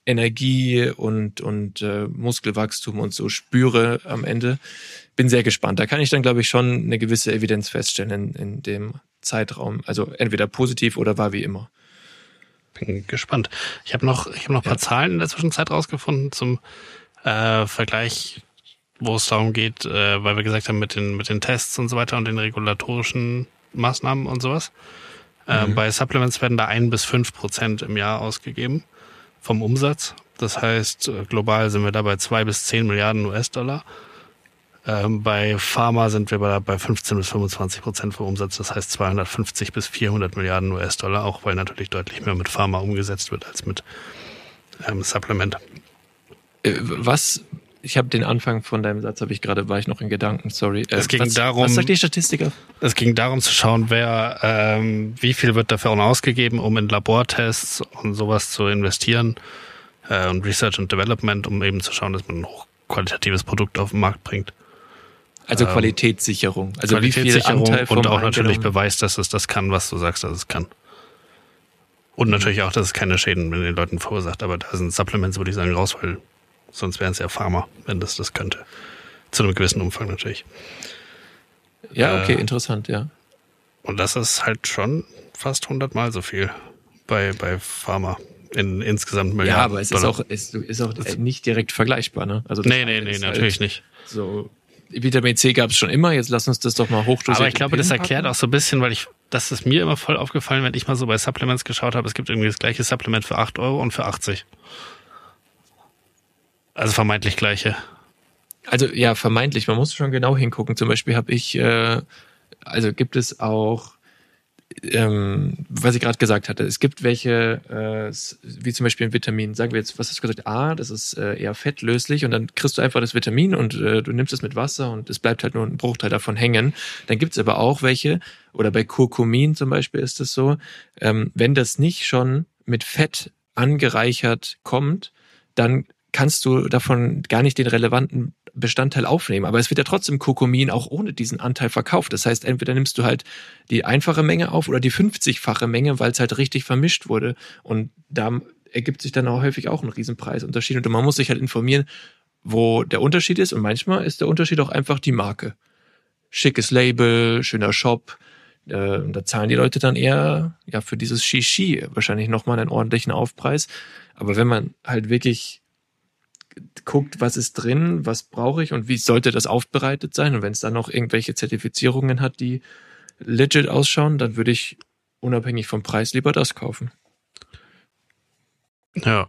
Energie und, und äh, Muskelwachstum und so spüre am Ende. Bin sehr gespannt. Da kann ich dann, glaube ich, schon eine gewisse Evidenz feststellen in, in dem Zeitraum. Also entweder positiv oder war wie immer. Bin gespannt. Ich habe noch, ich habe noch ein paar Ja. Zahlen in der Zwischenzeit rausgefunden zum äh, Vergleich, wo es darum geht, äh, weil wir gesagt haben, mit den, mit den Tests und so weiter und den regulatorischen Maßnahmen und sowas. Äh, Mhm. bei Supplements werden da ein bis fünf Prozent im Jahr ausgegeben vom Umsatz. Das heißt, äh, global sind wir da bei zwei bis zehn Milliarden U S-Dollar. Ähm, bei Pharma sind wir bei, bei fünfzehn bis fünfundzwanzig Prozent vom Umsatz. Das heißt zweihundertfünfzig bis vierhundert Milliarden U S-Dollar, auch weil natürlich deutlich mehr mit Pharma umgesetzt wird als mit ähm, Supplement. Äh, was, ich habe den Anfang von deinem Satz, habe ich gerade, war ich noch in Gedanken, sorry. Äh, Es ging was, darum- Was sagt die Statistik auf? Es ging darum zu schauen, wer, ähm, wie viel wird dafür auch noch ausgegeben, um in Labortests und sowas zu investieren äh, und Research and Development, um eben zu schauen, dass man ein hochqualitatives Produkt auf den Markt bringt. Also Ähm, Qualitätssicherung. Also wie viel Qualitätssicherung Anteil vom und auch natürlich eingenommen- beweist, dass es das kann, was du sagst, dass es kann. Und natürlich auch, dass es keine Schäden mit den Leuten verursacht. Aber da sind Supplements, würde ich sagen, raus, weil sonst wären es ja Pharma, wenn das das könnte. Zu einem gewissen Umfang natürlich. Ja, okay, äh, interessant, ja. Und das ist halt schon fast hundertmal so viel bei, bei Pharma in insgesamt Milliarden. Ja, aber es ist Dollar. auch, es ist auch äh, nicht direkt vergleichbar, ne? Also das Nee, nee, nee, ist natürlich halt nicht. So, Vitamin C gab es schon immer, jetzt lass uns das doch mal hochdosieren. Aber ich glaube, das erklärt auch so ein bisschen, weil ich, das ist mir immer voll aufgefallen, wenn ich mal so bei Supplements geschaut habe, es gibt irgendwie das gleiche Supplement für acht Euro und für achtzig. Also vermeintlich gleiche. Also ja, vermeintlich, man muss schon genau hingucken. Zum Beispiel habe ich, äh, also gibt es auch, ähm, was ich gerade gesagt hatte, es gibt welche, äh, s- wie zum Beispiel ein Vitamin, sagen wir jetzt, was hast du gesagt, A, das ist äh, eher fettlöslich und dann kriegst du einfach das Vitamin und äh, du nimmst es mit Wasser und es bleibt halt nur ein Bruchteil davon hängen. Dann gibt es aber auch welche, oder bei Kurkumin zum Beispiel ist es so, ähm, wenn das nicht schon mit Fett angereichert kommt, dann kannst du davon gar nicht den relevanten Bestandteil aufnehmen. Aber es wird ja trotzdem Kurkumin auch ohne diesen Anteil verkauft. Das heißt, entweder nimmst du halt die einfache Menge auf oder die fünfzigfache Menge, weil es halt richtig vermischt wurde. Und da ergibt sich dann auch häufig auch ein Riesenpreisunterschied. Und man muss sich halt informieren, wo der Unterschied ist. Und manchmal ist der Unterschied auch einfach die Marke. Schickes Label, schöner Shop. Äh, da zahlen die Leute dann eher ja für dieses Shishi wahrscheinlich nochmal einen ordentlichen Aufpreis. Aber wenn man halt wirklich guckt, was ist drin, was brauche ich und wie sollte das aufbereitet sein. Und wenn es dann noch irgendwelche Zertifizierungen hat, die legit ausschauen, dann würde ich unabhängig vom Preis lieber das kaufen. Ja.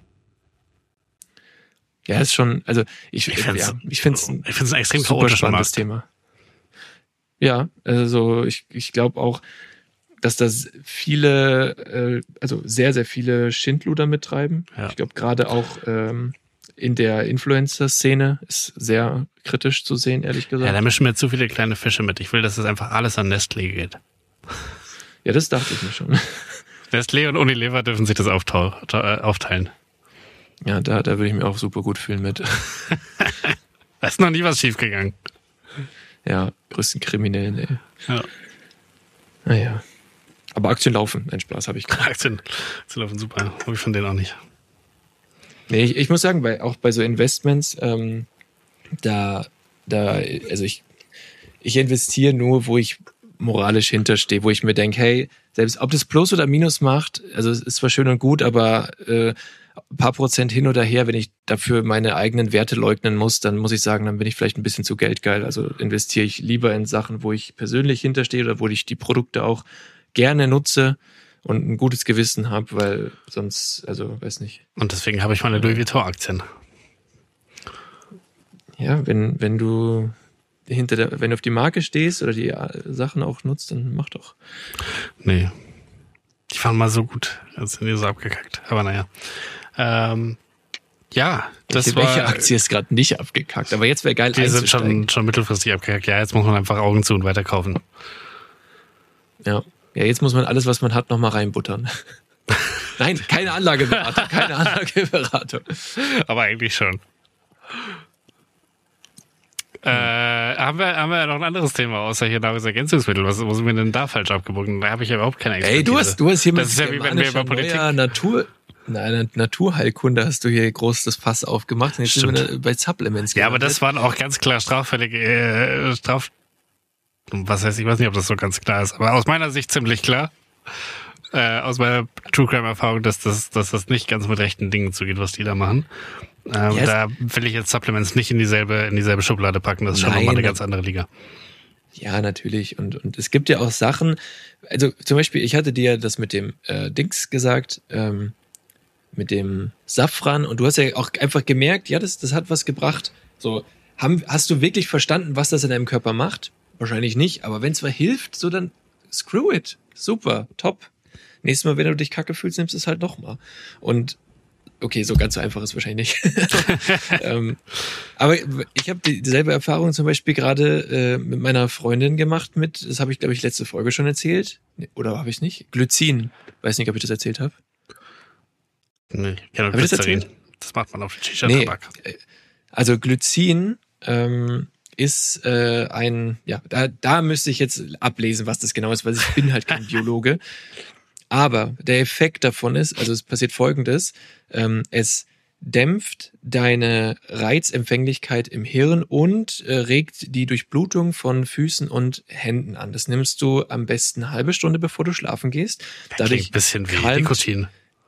Ja, ist schon, also ich, Ich ich find's- ja, ich finde es Ich finde es ein extrem super chaotischer spannendes Markt. Thema. Ja, also ich, ich glaube auch, dass das viele, äh, also sehr, sehr viele Schindluder mittreiben. Ja. Ich glaube gerade auch ähm, in der Influencer-Szene ist sehr kritisch zu sehen, ehrlich gesagt. Ja, da mischen mir zu viele kleine Fische mit. Ich will, dass es einfach alles an Nestlé geht. Ja, das dachte ich mir schon. Nestlé und Unilever dürfen sich das auftau- äh, aufteilen. Ja, da, da würde ich mich auch super gut fühlen mit. Da ist noch nie was schiefgegangen. Ja, größten Kriminellen, ey. Ja. Naja. Aber Aktien laufen. Ein Spaß habe ich gemacht. Aktien, Aktien laufen super. Habe ich von denen auch nicht. Nee, ich, ich muss sagen, bei, auch bei so Investments, ähm, da, da, also ich, ich investiere nur, wo ich moralisch hinterstehe, wo ich mir denke, hey, selbst ob das Plus oder Minus macht, also es ist zwar schön und gut, aber äh, ein paar Prozent hin oder her, wenn ich dafür meine eigenen Werte leugnen muss, dann muss ich sagen, dann bin ich vielleicht ein bisschen zu geldgeil. Also investiere ich lieber in Sachen, wo ich persönlich hinterstehe oder wo ich die Produkte auch gerne nutze und ein gutes Gewissen habe, weil sonst, also weiß nicht. Und deswegen habe ich meine Louis Vuitton-Aktien. Ja, wenn, wenn du hinter der, wenn du auf die Marke stehst oder die äh, Sachen auch nutzt, dann mach doch. Nee. Die waren mal so gut. Jetzt sind die so abgekackt. Aber naja. Ähm, ja, das welche, war... welche Aktie ist gerade nicht abgekackt? Aber jetzt wäre geil Die sind einzusteigen. schon, schon mittelfristig abgekackt. Ja, jetzt muss man einfach Augen zu und weiterkaufen. Ja. Ja, jetzt muss man alles, was man hat, nochmal reinbuttern. Nein, keine Anlageberatung, keine Anlageberatung. Aber eigentlich schon. Äh, haben wir, haben wir noch ein anderes Thema, außer hier Nahrungsergänzungsmittel? Was, wo sind wir denn da falsch abgebogen? Da habe ich ja überhaupt keine Expertise. Ey, du hast, du hast hier Das mit ist ja wie wenn wir über Politik... neuer Natur, Nein, Naturheilkunde hast du hier groß das Fass aufgemacht. Und jetzt Stimmt. sind wir bei Supplements. Ja, aber gelandet. das waren auch ganz klar straffällige äh, Straf... Was heißt, ich weiß nicht, ob das so ganz klar ist, aber aus meiner Sicht ziemlich klar. Äh, aus meiner True Crime-Erfahrung, dass das, dass das nicht ganz mit rechten Dingen zugeht, was die da machen. Ähm, Yes. Da will ich jetzt Supplements nicht in dieselbe, in dieselbe Schublade packen. Das ist schon Nein, nochmal eine das- ganz andere Liga. Ja, natürlich. Und, und es gibt ja auch Sachen, also zum Beispiel, ich hatte dir das mit dem äh, Dings gesagt, ähm, mit dem Safran, und du hast ja auch einfach gemerkt, ja, das, das hat was gebracht. So, haben, hast du wirklich verstanden, was das in deinem Körper macht? Wahrscheinlich nicht, aber wenn es mal hilft, so dann screw it. Super, top. Nächstes Mal, wenn du dich kacke fühlst, nimmst du es halt nochmal. Und okay, so ganz so einfach ist wahrscheinlich nicht. ähm, aber ich habe dieselbe Erfahrung zum Beispiel gerade äh, mit meiner Freundin gemacht mit, das habe ich, glaube ich, letzte Folge schon erzählt. Nee, oder habe ich nicht? Glycin. Weiß nicht, ob ich das erzählt habe. Nee, ich kenne Hab ich das Glycerin. erzählt? Das macht man auf den Nee, Shisha-Tabak. äh, also Glycin ähm, ist äh, ein, ja, da, da müsste ich jetzt ablesen, was das genau ist, weil ich bin halt kein Biologe. Aber der Effekt davon ist, also es passiert Folgendes, ähm, es dämpft deine Reizempfänglichkeit im Hirn und äh, regt die Durchblutung von Füßen und Händen an. Das nimmst du am besten eine halbe Stunde, bevor du schlafen gehst. Klingt ein bisschen wie kalmt- Nikotin.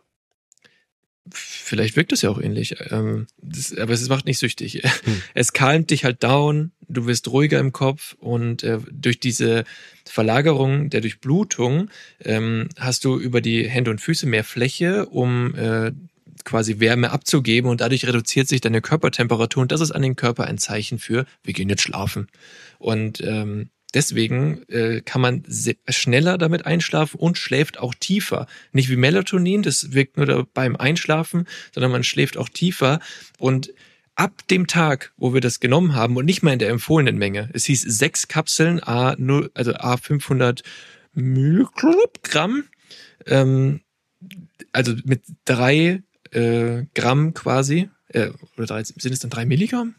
Vielleicht wirkt es ja auch ähnlich, ähm, das, aber es macht nicht süchtig. Hm. Es calmt dich halt down, du wirst ruhiger im Kopf und äh, durch diese Verlagerung der Durchblutung ähm, hast du über die Hände und Füße mehr Fläche, um äh, quasi Wärme abzugeben und dadurch reduziert sich deine Körpertemperatur und das ist an den Körper ein Zeichen für, wir gehen jetzt schlafen. Und ähm, deswegen äh, kann man se- schneller damit einschlafen und schläft auch tiefer. Nicht wie Melatonin, das wirkt nur da beim Einschlafen, sondern man schläft auch tiefer. Und ab dem Tag, wo wir das genommen haben und nicht mehr in der empfohlenen Menge, es hieß sechs Kapseln, A null, also A fünfhundert Milligramm, ähm, also mit drei äh, Gramm quasi, äh, oder drei, sind es dann drei Milligramm?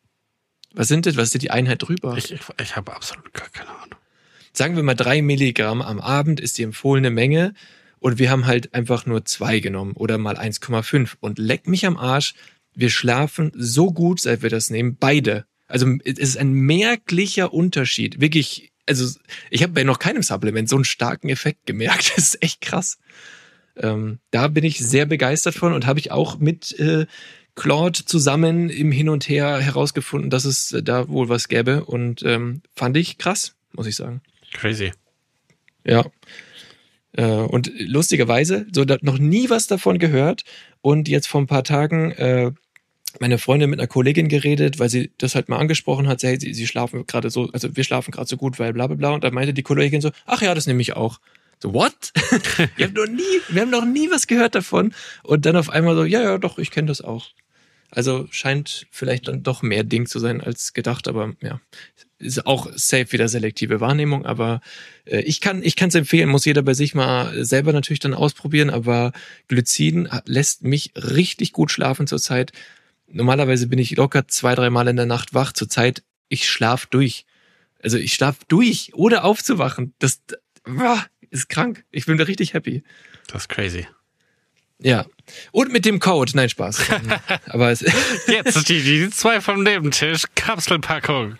Was sind das? Was ist die Einheit drüber? Ich, ich, ich habe absolut gar keine Ahnung. Sagen wir mal drei Milligramm am Abend ist die empfohlene Menge und wir haben halt einfach nur zwei genommen oder mal eins Komma fünf und leck mich am Arsch, wir schlafen so gut, seit wir das nehmen, beide. Also es ist ein merklicher Unterschied, wirklich, also ich habe bei noch keinem Supplement so einen starken Effekt gemerkt, das ist echt krass. Ähm, da bin ich sehr begeistert von und habe ich auch mit äh, Claude zusammen im Hin und Her herausgefunden, dass es da wohl was gäbe und ähm, fand ich krass, muss ich sagen. Crazy. Ja. Äh, und lustigerweise, so da, noch nie was davon gehört und jetzt vor ein paar Tagen äh, meine Freundin mit einer Kollegin geredet, weil sie das halt mal angesprochen hat, hey, sie, sie schlafen gerade so, also wir schlafen gerade so gut, weil bla bla bla und da meinte die Kollegin so, ach ja, das nehme ich auch. So, what? wir haben noch nie, wir haben noch nie was gehört davon und dann auf einmal so, ja, ja, doch, ich kenne das auch. Also scheint vielleicht dann doch mehr Ding zu sein als gedacht, aber ja, ist auch safe wieder selektive Wahrnehmung, aber äh, ich kann ich kann es empfehlen, muss jeder bei sich mal selber natürlich dann ausprobieren, aber Glycin lässt mich richtig gut schlafen zurzeit. Normalerweise bin ich locker zwei, drei Mal in der Nacht wach, zurzeit ich schlaf durch. Also ich schlaf durch, ohne aufzuwachen. Das ah, ist krank. Ich bin da richtig happy. Das ist crazy. Ja. Und mit dem Code, nein, Spaß. Aber es Jetzt die, die zwei vom Nebentisch, Kapselpackung.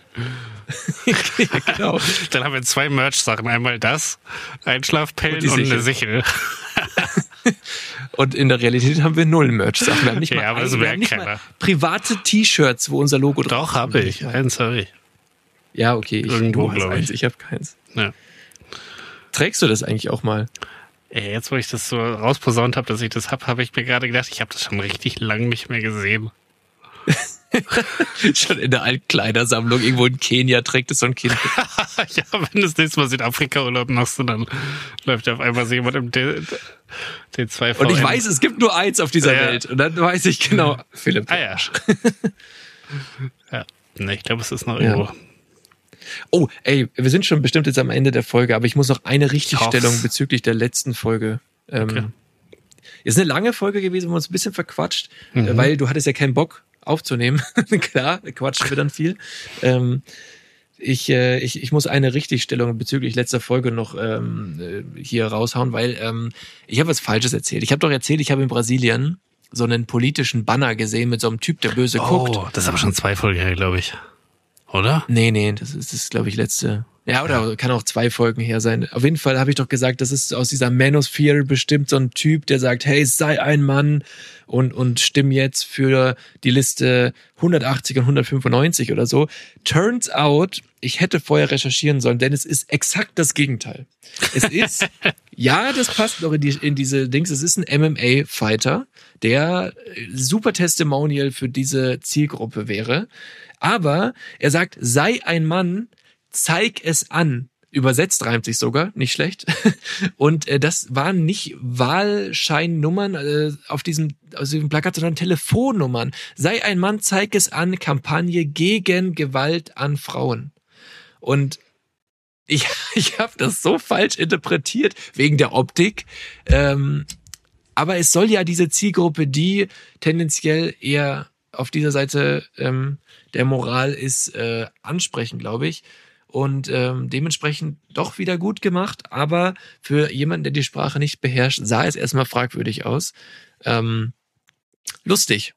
ja, genau. Dann haben wir zwei Merch-Sachen. Einmal das, Einschlafpillen Und die und, Sichel. eine Sichel. Und in der Realität haben wir null Merch-Sachen. Wir haben nicht Ja, mal, aber das ein, wir merkt haben nicht mal keiner. private T-Shirts, wo unser Logo drauf Doch, habe ich. Eins habe ich. Ja, okay. Ich, Irgendwo, du hast glaub ich. eins, ich habe keins. Ja. Trägst du das eigentlich auch mal? Ey, jetzt, wo ich das so rausposaunt habe, dass ich das hab, habe ich mir gerade gedacht, ich habe das schon richtig lang nicht mehr gesehen. Schon in der Altkleidersammlung irgendwo in Kenia trägt es so ein Kind. Ja, wenn du das nächste Mal Südafrika-Urlaub machst, dann läuft auf einmal so jemand im D zwei V M. Und ich weiß, es gibt nur eins auf dieser Ja. Welt. Und dann weiß ich genau, Philipp. Ah ja. Ja. Ne, ich glaube, es ist noch Ja. irgendwo. Oh, ey, wir sind schon bestimmt jetzt am Ende der Folge, aber ich muss noch eine Richtigstellung hoff's. bezüglich der letzten Folge. Ähm, Okay. Ist eine lange Folge gewesen, wo wir uns ein bisschen verquatscht, Mhm. äh, weil du hattest ja keinen Bock aufzunehmen. Klar, da quatschen wir dann viel. Ähm, Ich, äh, ich, ich muss eine Richtigstellung bezüglich letzter Folge noch ähm, äh, hier raushauen, weil ähm, ich habe was Falsches erzählt. Ich habe doch erzählt, ich habe in Brasilien so einen politischen Banner gesehen mit so einem Typ, der böse oh, guckt. Oh, das ist aber schon zwei Folgen her, glaube ich. Oder? Nee, nee, das ist, das ist glaube ich, letzte. Ja, oder ja. Kann auch zwei Folgen her sein. Auf jeden Fall habe ich doch gesagt, das ist aus dieser Manosphere bestimmt so ein Typ, der sagt, hey, sei ein Mann und, und stimm jetzt für die Liste hundertachtzig und hundertfünfundneunzig oder so. Turns out, ich hätte vorher recherchieren sollen, denn es ist exakt das Gegenteil. Es ist, ja, das passt noch in, die, in diese Dings, es ist ein M M A-Fighter, der super Testimonial für diese Zielgruppe wäre. Aber er sagt, sei ein Mann, zeig es an. Übersetzt reimt sich sogar, nicht schlecht. Und äh, das waren nicht Wahlscheinnummern äh, auf diesem, auf diesem Plakat, sondern Telefonnummern. Sei ein Mann, zeig es an, Kampagne gegen Gewalt an Frauen. Und ich, ich habe das so falsch interpretiert, wegen der Optik. Ähm, aber es soll ja diese Zielgruppe, die tendenziell eher auf dieser Seite ähm, der Moral ist, äh, ansprechen, glaube ich. Und ähm, dementsprechend doch wieder gut gemacht, aber für jemanden, der die Sprache nicht beherrscht, sah es erstmal fragwürdig aus. Ähm, lustig.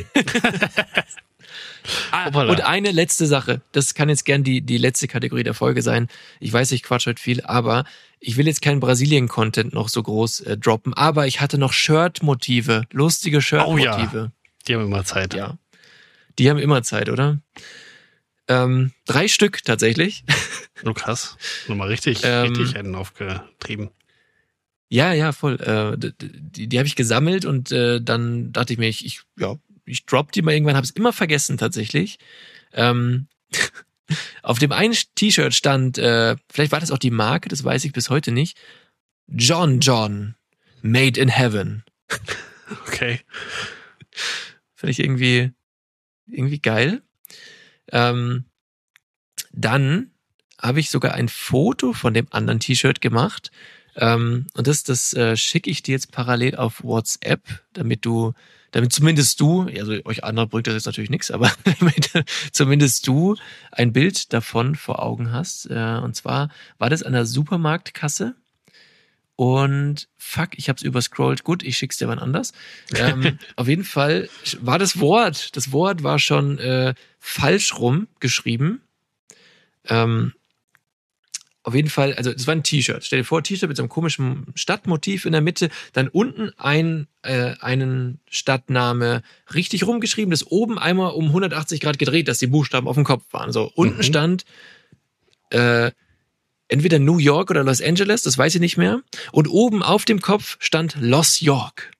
ah, und eine letzte Sache, das kann jetzt gern die, die letzte Kategorie der Folge sein. Ich weiß, ich quatsch heute viel, aber ich will jetzt keinen Brasilien-Content noch so groß äh, droppen, aber ich hatte noch Shirt-Motive, lustige Shirt-Motive. Oh ja. Die haben immer Zeit. Ja, die haben immer Zeit, oder? Ähm, drei Stück tatsächlich. Oh, krass. Nochmal richtig, ähm, richtig einen aufgetrieben. Ja, ja, voll. Äh, die die habe ich gesammelt und äh, dann dachte ich mir, ich, ich ja, ich drop die mal irgendwann, habe es immer vergessen tatsächlich. Ähm, auf dem einen T-Shirt stand, äh, vielleicht war das auch die Marke, das weiß ich bis heute nicht, John John, Made in Heaven. Okay. Finde ich irgendwie, irgendwie geil. Ähm, dann habe ich sogar ein Foto von dem anderen T-Shirt gemacht. Ähm, und das, das äh, schicke ich dir jetzt parallel auf WhatsApp, damit du, damit zumindest du, also euch anderen bringt das jetzt natürlich nichts, aber damit zumindest du ein Bild davon vor Augen hast. Äh, und zwar war das an der Supermarktkasse. Und fuck, ich hab's überscrollt. Gut, ich schick's dir wann anders. Ähm, auf jeden Fall war das Wort, das Wort war schon äh, falsch rum geschrieben. Ähm, auf jeden Fall, also es war ein T-Shirt. Stell dir vor, T-Shirt mit so einem komischen Stadtmotiv in der Mitte, dann unten ein äh, einen Stadtname richtig rumgeschrieben, das oben einmal um hundertachtzig Grad gedreht, dass die Buchstaben auf dem Kopf waren. So unten mhm. stand äh, entweder New York oder Los Angeles, das weiß ich nicht mehr. Und oben auf dem Kopf stand Los York.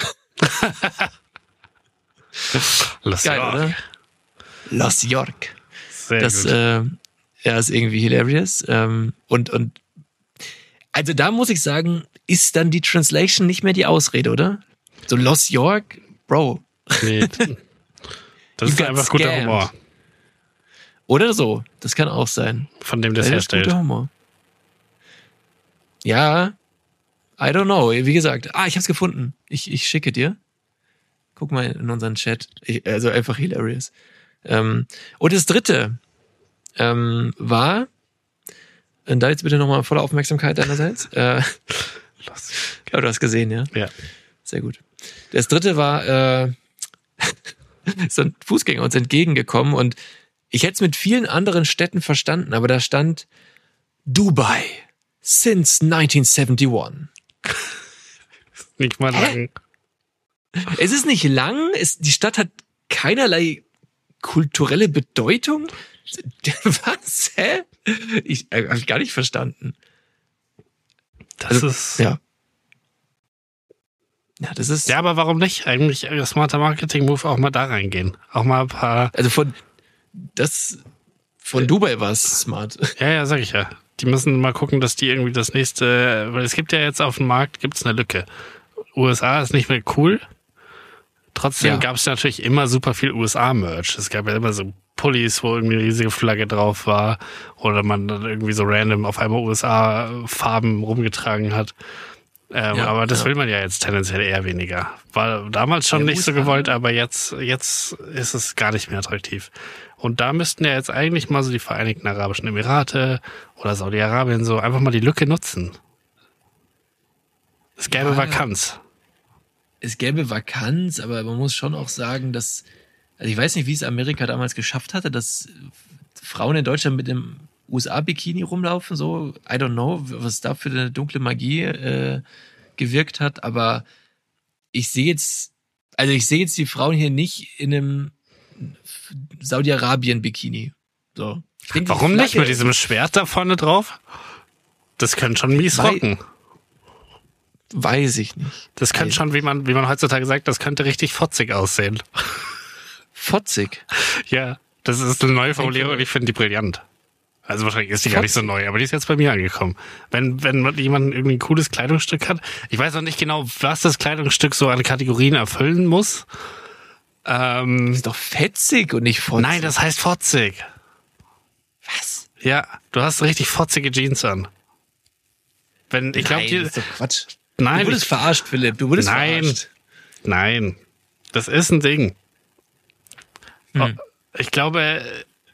Los Geil, York. oder? Los York. Sehr das gut. Äh, ja, ist irgendwie hilarious. Ähm, und, und also da muss ich sagen, ist dann die Translation nicht mehr die Ausrede, oder? So Los York, Bro. Nee. Das ist einfach guter scammed. Humor. Oder so, das kann auch sein. Von dem das Das ist herstellt. guter Humor. Ja, I don't know. Wie gesagt, ah, ich hab's gefunden. Ich, ich schicke dir. Guck mal in unseren Chat. Ich, also einfach hilarious. Ähm, und das dritte ähm, war, und da jetzt bitte nochmal volle Aufmerksamkeit deinerseits. Äh, ja, du hast gesehen, ja? Ja. Sehr gut. Das dritte war, äh, so ein Fußgänger uns entgegengekommen und ich hätte es mit vielen anderen Städten verstanden, aber da stand Dubai since nineteen seventy-one. Nicht mal lang. Es ist nicht lang, es, die Stadt hat keinerlei kulturelle Bedeutung. Was? Hä? Ich äh, habe ich gar nicht verstanden. Das also, ist... Ja. Ja, das ist... Ja, aber warum nicht? Eigentlich äh, smarter Marketing-Move auch mal da reingehen. Auch mal ein paar... Also von... Das... Von Dubai war es smart. Ja, ja, sag ich ja. Die müssen mal gucken, dass die irgendwie das nächste... Weil es gibt ja jetzt auf dem Markt gibt's eine Lücke. U S A ist nicht mehr cool. Trotzdem Ja. gab es natürlich immer super viel U S A-Merch. Es gab ja immer so Pullis, wo irgendwie eine riesige Flagge drauf war. Oder man dann irgendwie so random auf einmal U S A-Farben rumgetragen hat. Ähm, Ja, aber das ja. will man ja jetzt tendenziell eher weniger. War damals schon Ja, nicht so U S A. gewollt, aber jetzt, jetzt ist es gar nicht mehr attraktiv. Und da müssten ja jetzt eigentlich mal so die Vereinigten Arabischen Emirate oder Saudi-Arabien so einfach mal die Lücke nutzen. Es gäbe Ja. Vakanz. Es gäbe Vakanz, aber man muss schon auch sagen, dass, also ich weiß nicht, wie es Amerika damals geschafft hatte, dass Frauen in Deutschland mit dem U S A-Bikini rumlaufen, so, I don't know, was da für eine dunkle Magie äh, gewirkt hat, aber ich sehe jetzt, also ich sehe jetzt die Frauen hier nicht in einem Saudi-Arabien-Bikini. So. Ich denk, die Warum nicht? Flagge- Mit diesem Schwert da vorne drauf? Das könnte schon mies Weil- rocken. Weiß ich nicht. Das könnte Weiß- schon, wie man, wie man heutzutage sagt, das könnte richtig fotzig aussehen. Fotzig. Ja, das ist eine neue Formulierung und ich finde die brillant. Also wahrscheinlich ist die gar nicht so neu, aber die ist jetzt bei mir angekommen. Wenn, wenn jemand irgendwie ein cooles Kleidungsstück hat, ich weiß noch nicht genau, was das Kleidungsstück so an Kategorien erfüllen muss. Ähm, Ist doch fetzig und nicht fotzig. nein, das heißt fotzig. Was? Ja, du hast richtig fotzige Jeans an. Wenn, ich glaube, Nein, die, das ist doch Quatsch. nein, Du wurdest ich, verarscht, Philipp. Du wurdest Nein. verarscht. nein, das ist ein Ding. Hm. Ich glaube,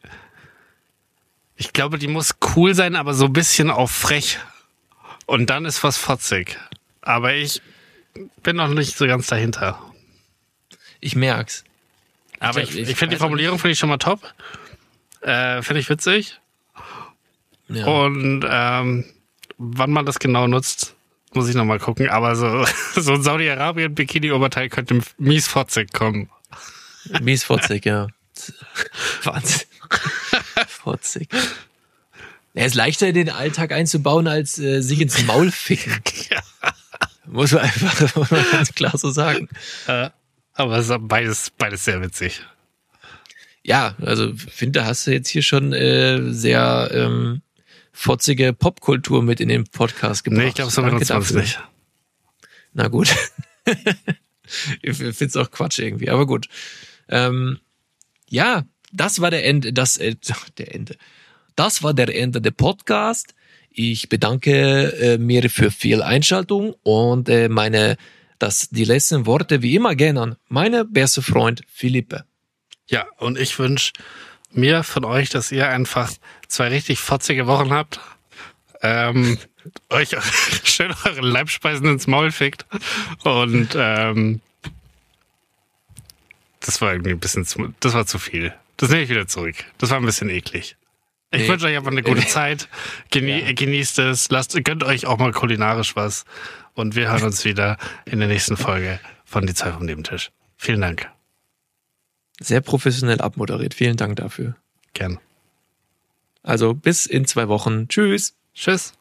ich glaube, die muss cool sein, aber so ein bisschen auf frech. Und dann ist was fotzig. Aber ich bin noch nicht so ganz dahinter. Ich merk's. Aber Ich- ich, ich ich finde die weiß auch Formulierung finde ich schon mal top. Äh, finde ich witzig. Ja. Und ähm, wann man das genau nutzt, muss ich noch mal gucken. Aber so, so ein Saudi-Arabien-Bikini-Oberteil könnte mies fotzig kommen. Mies fotzig, ja. Wahnsinn. Fotzig. Er ist leichter in den Alltag einzubauen, als äh, sich ins Maul ficken. Ja. Muss man einfach muss man ganz klar so sagen. Äh, aber es ist beides, beides sehr witzig. Ja, also finde, da hast du jetzt hier schon äh, sehr ähm, fotzige Popkultur mit in den Podcast gebracht. Nee, ich glaube, so Danke benutzt man es dafür. nicht. Na gut. Ich finde es auch Quatsch irgendwie, aber gut. Ähm, ja, das war der Ende, das, äh, der Ende. Das war der Ende der Podcast. Ich bedanke äh, mir für viel Einschaltung und äh, meine, das, die letzten Worte wie immer gerne an meine beste Freund Philippe. Ja, und ich wünsche mir von euch, dass ihr einfach zwei richtig fotzige Wochen habt. Ähm, euch schön eure Leibspeisen ins Maul fickt. Und ähm, das war irgendwie ein bisschen zu, das war zu viel. Das nehme ich wieder zurück. Das war ein bisschen eklig. Ich Nee. wünsche euch einfach eine gute Zeit. Genie Ja. Genießt es. Lasst, gönnt euch auch mal kulinarisch was. Und wir hören uns wieder in der nächsten Folge von Die zwei vom Nebentisch. Vielen Dank. Sehr professionell abmoderiert. Vielen Dank dafür. Gern. Also bis in zwei Wochen. Tschüss. Tschüss.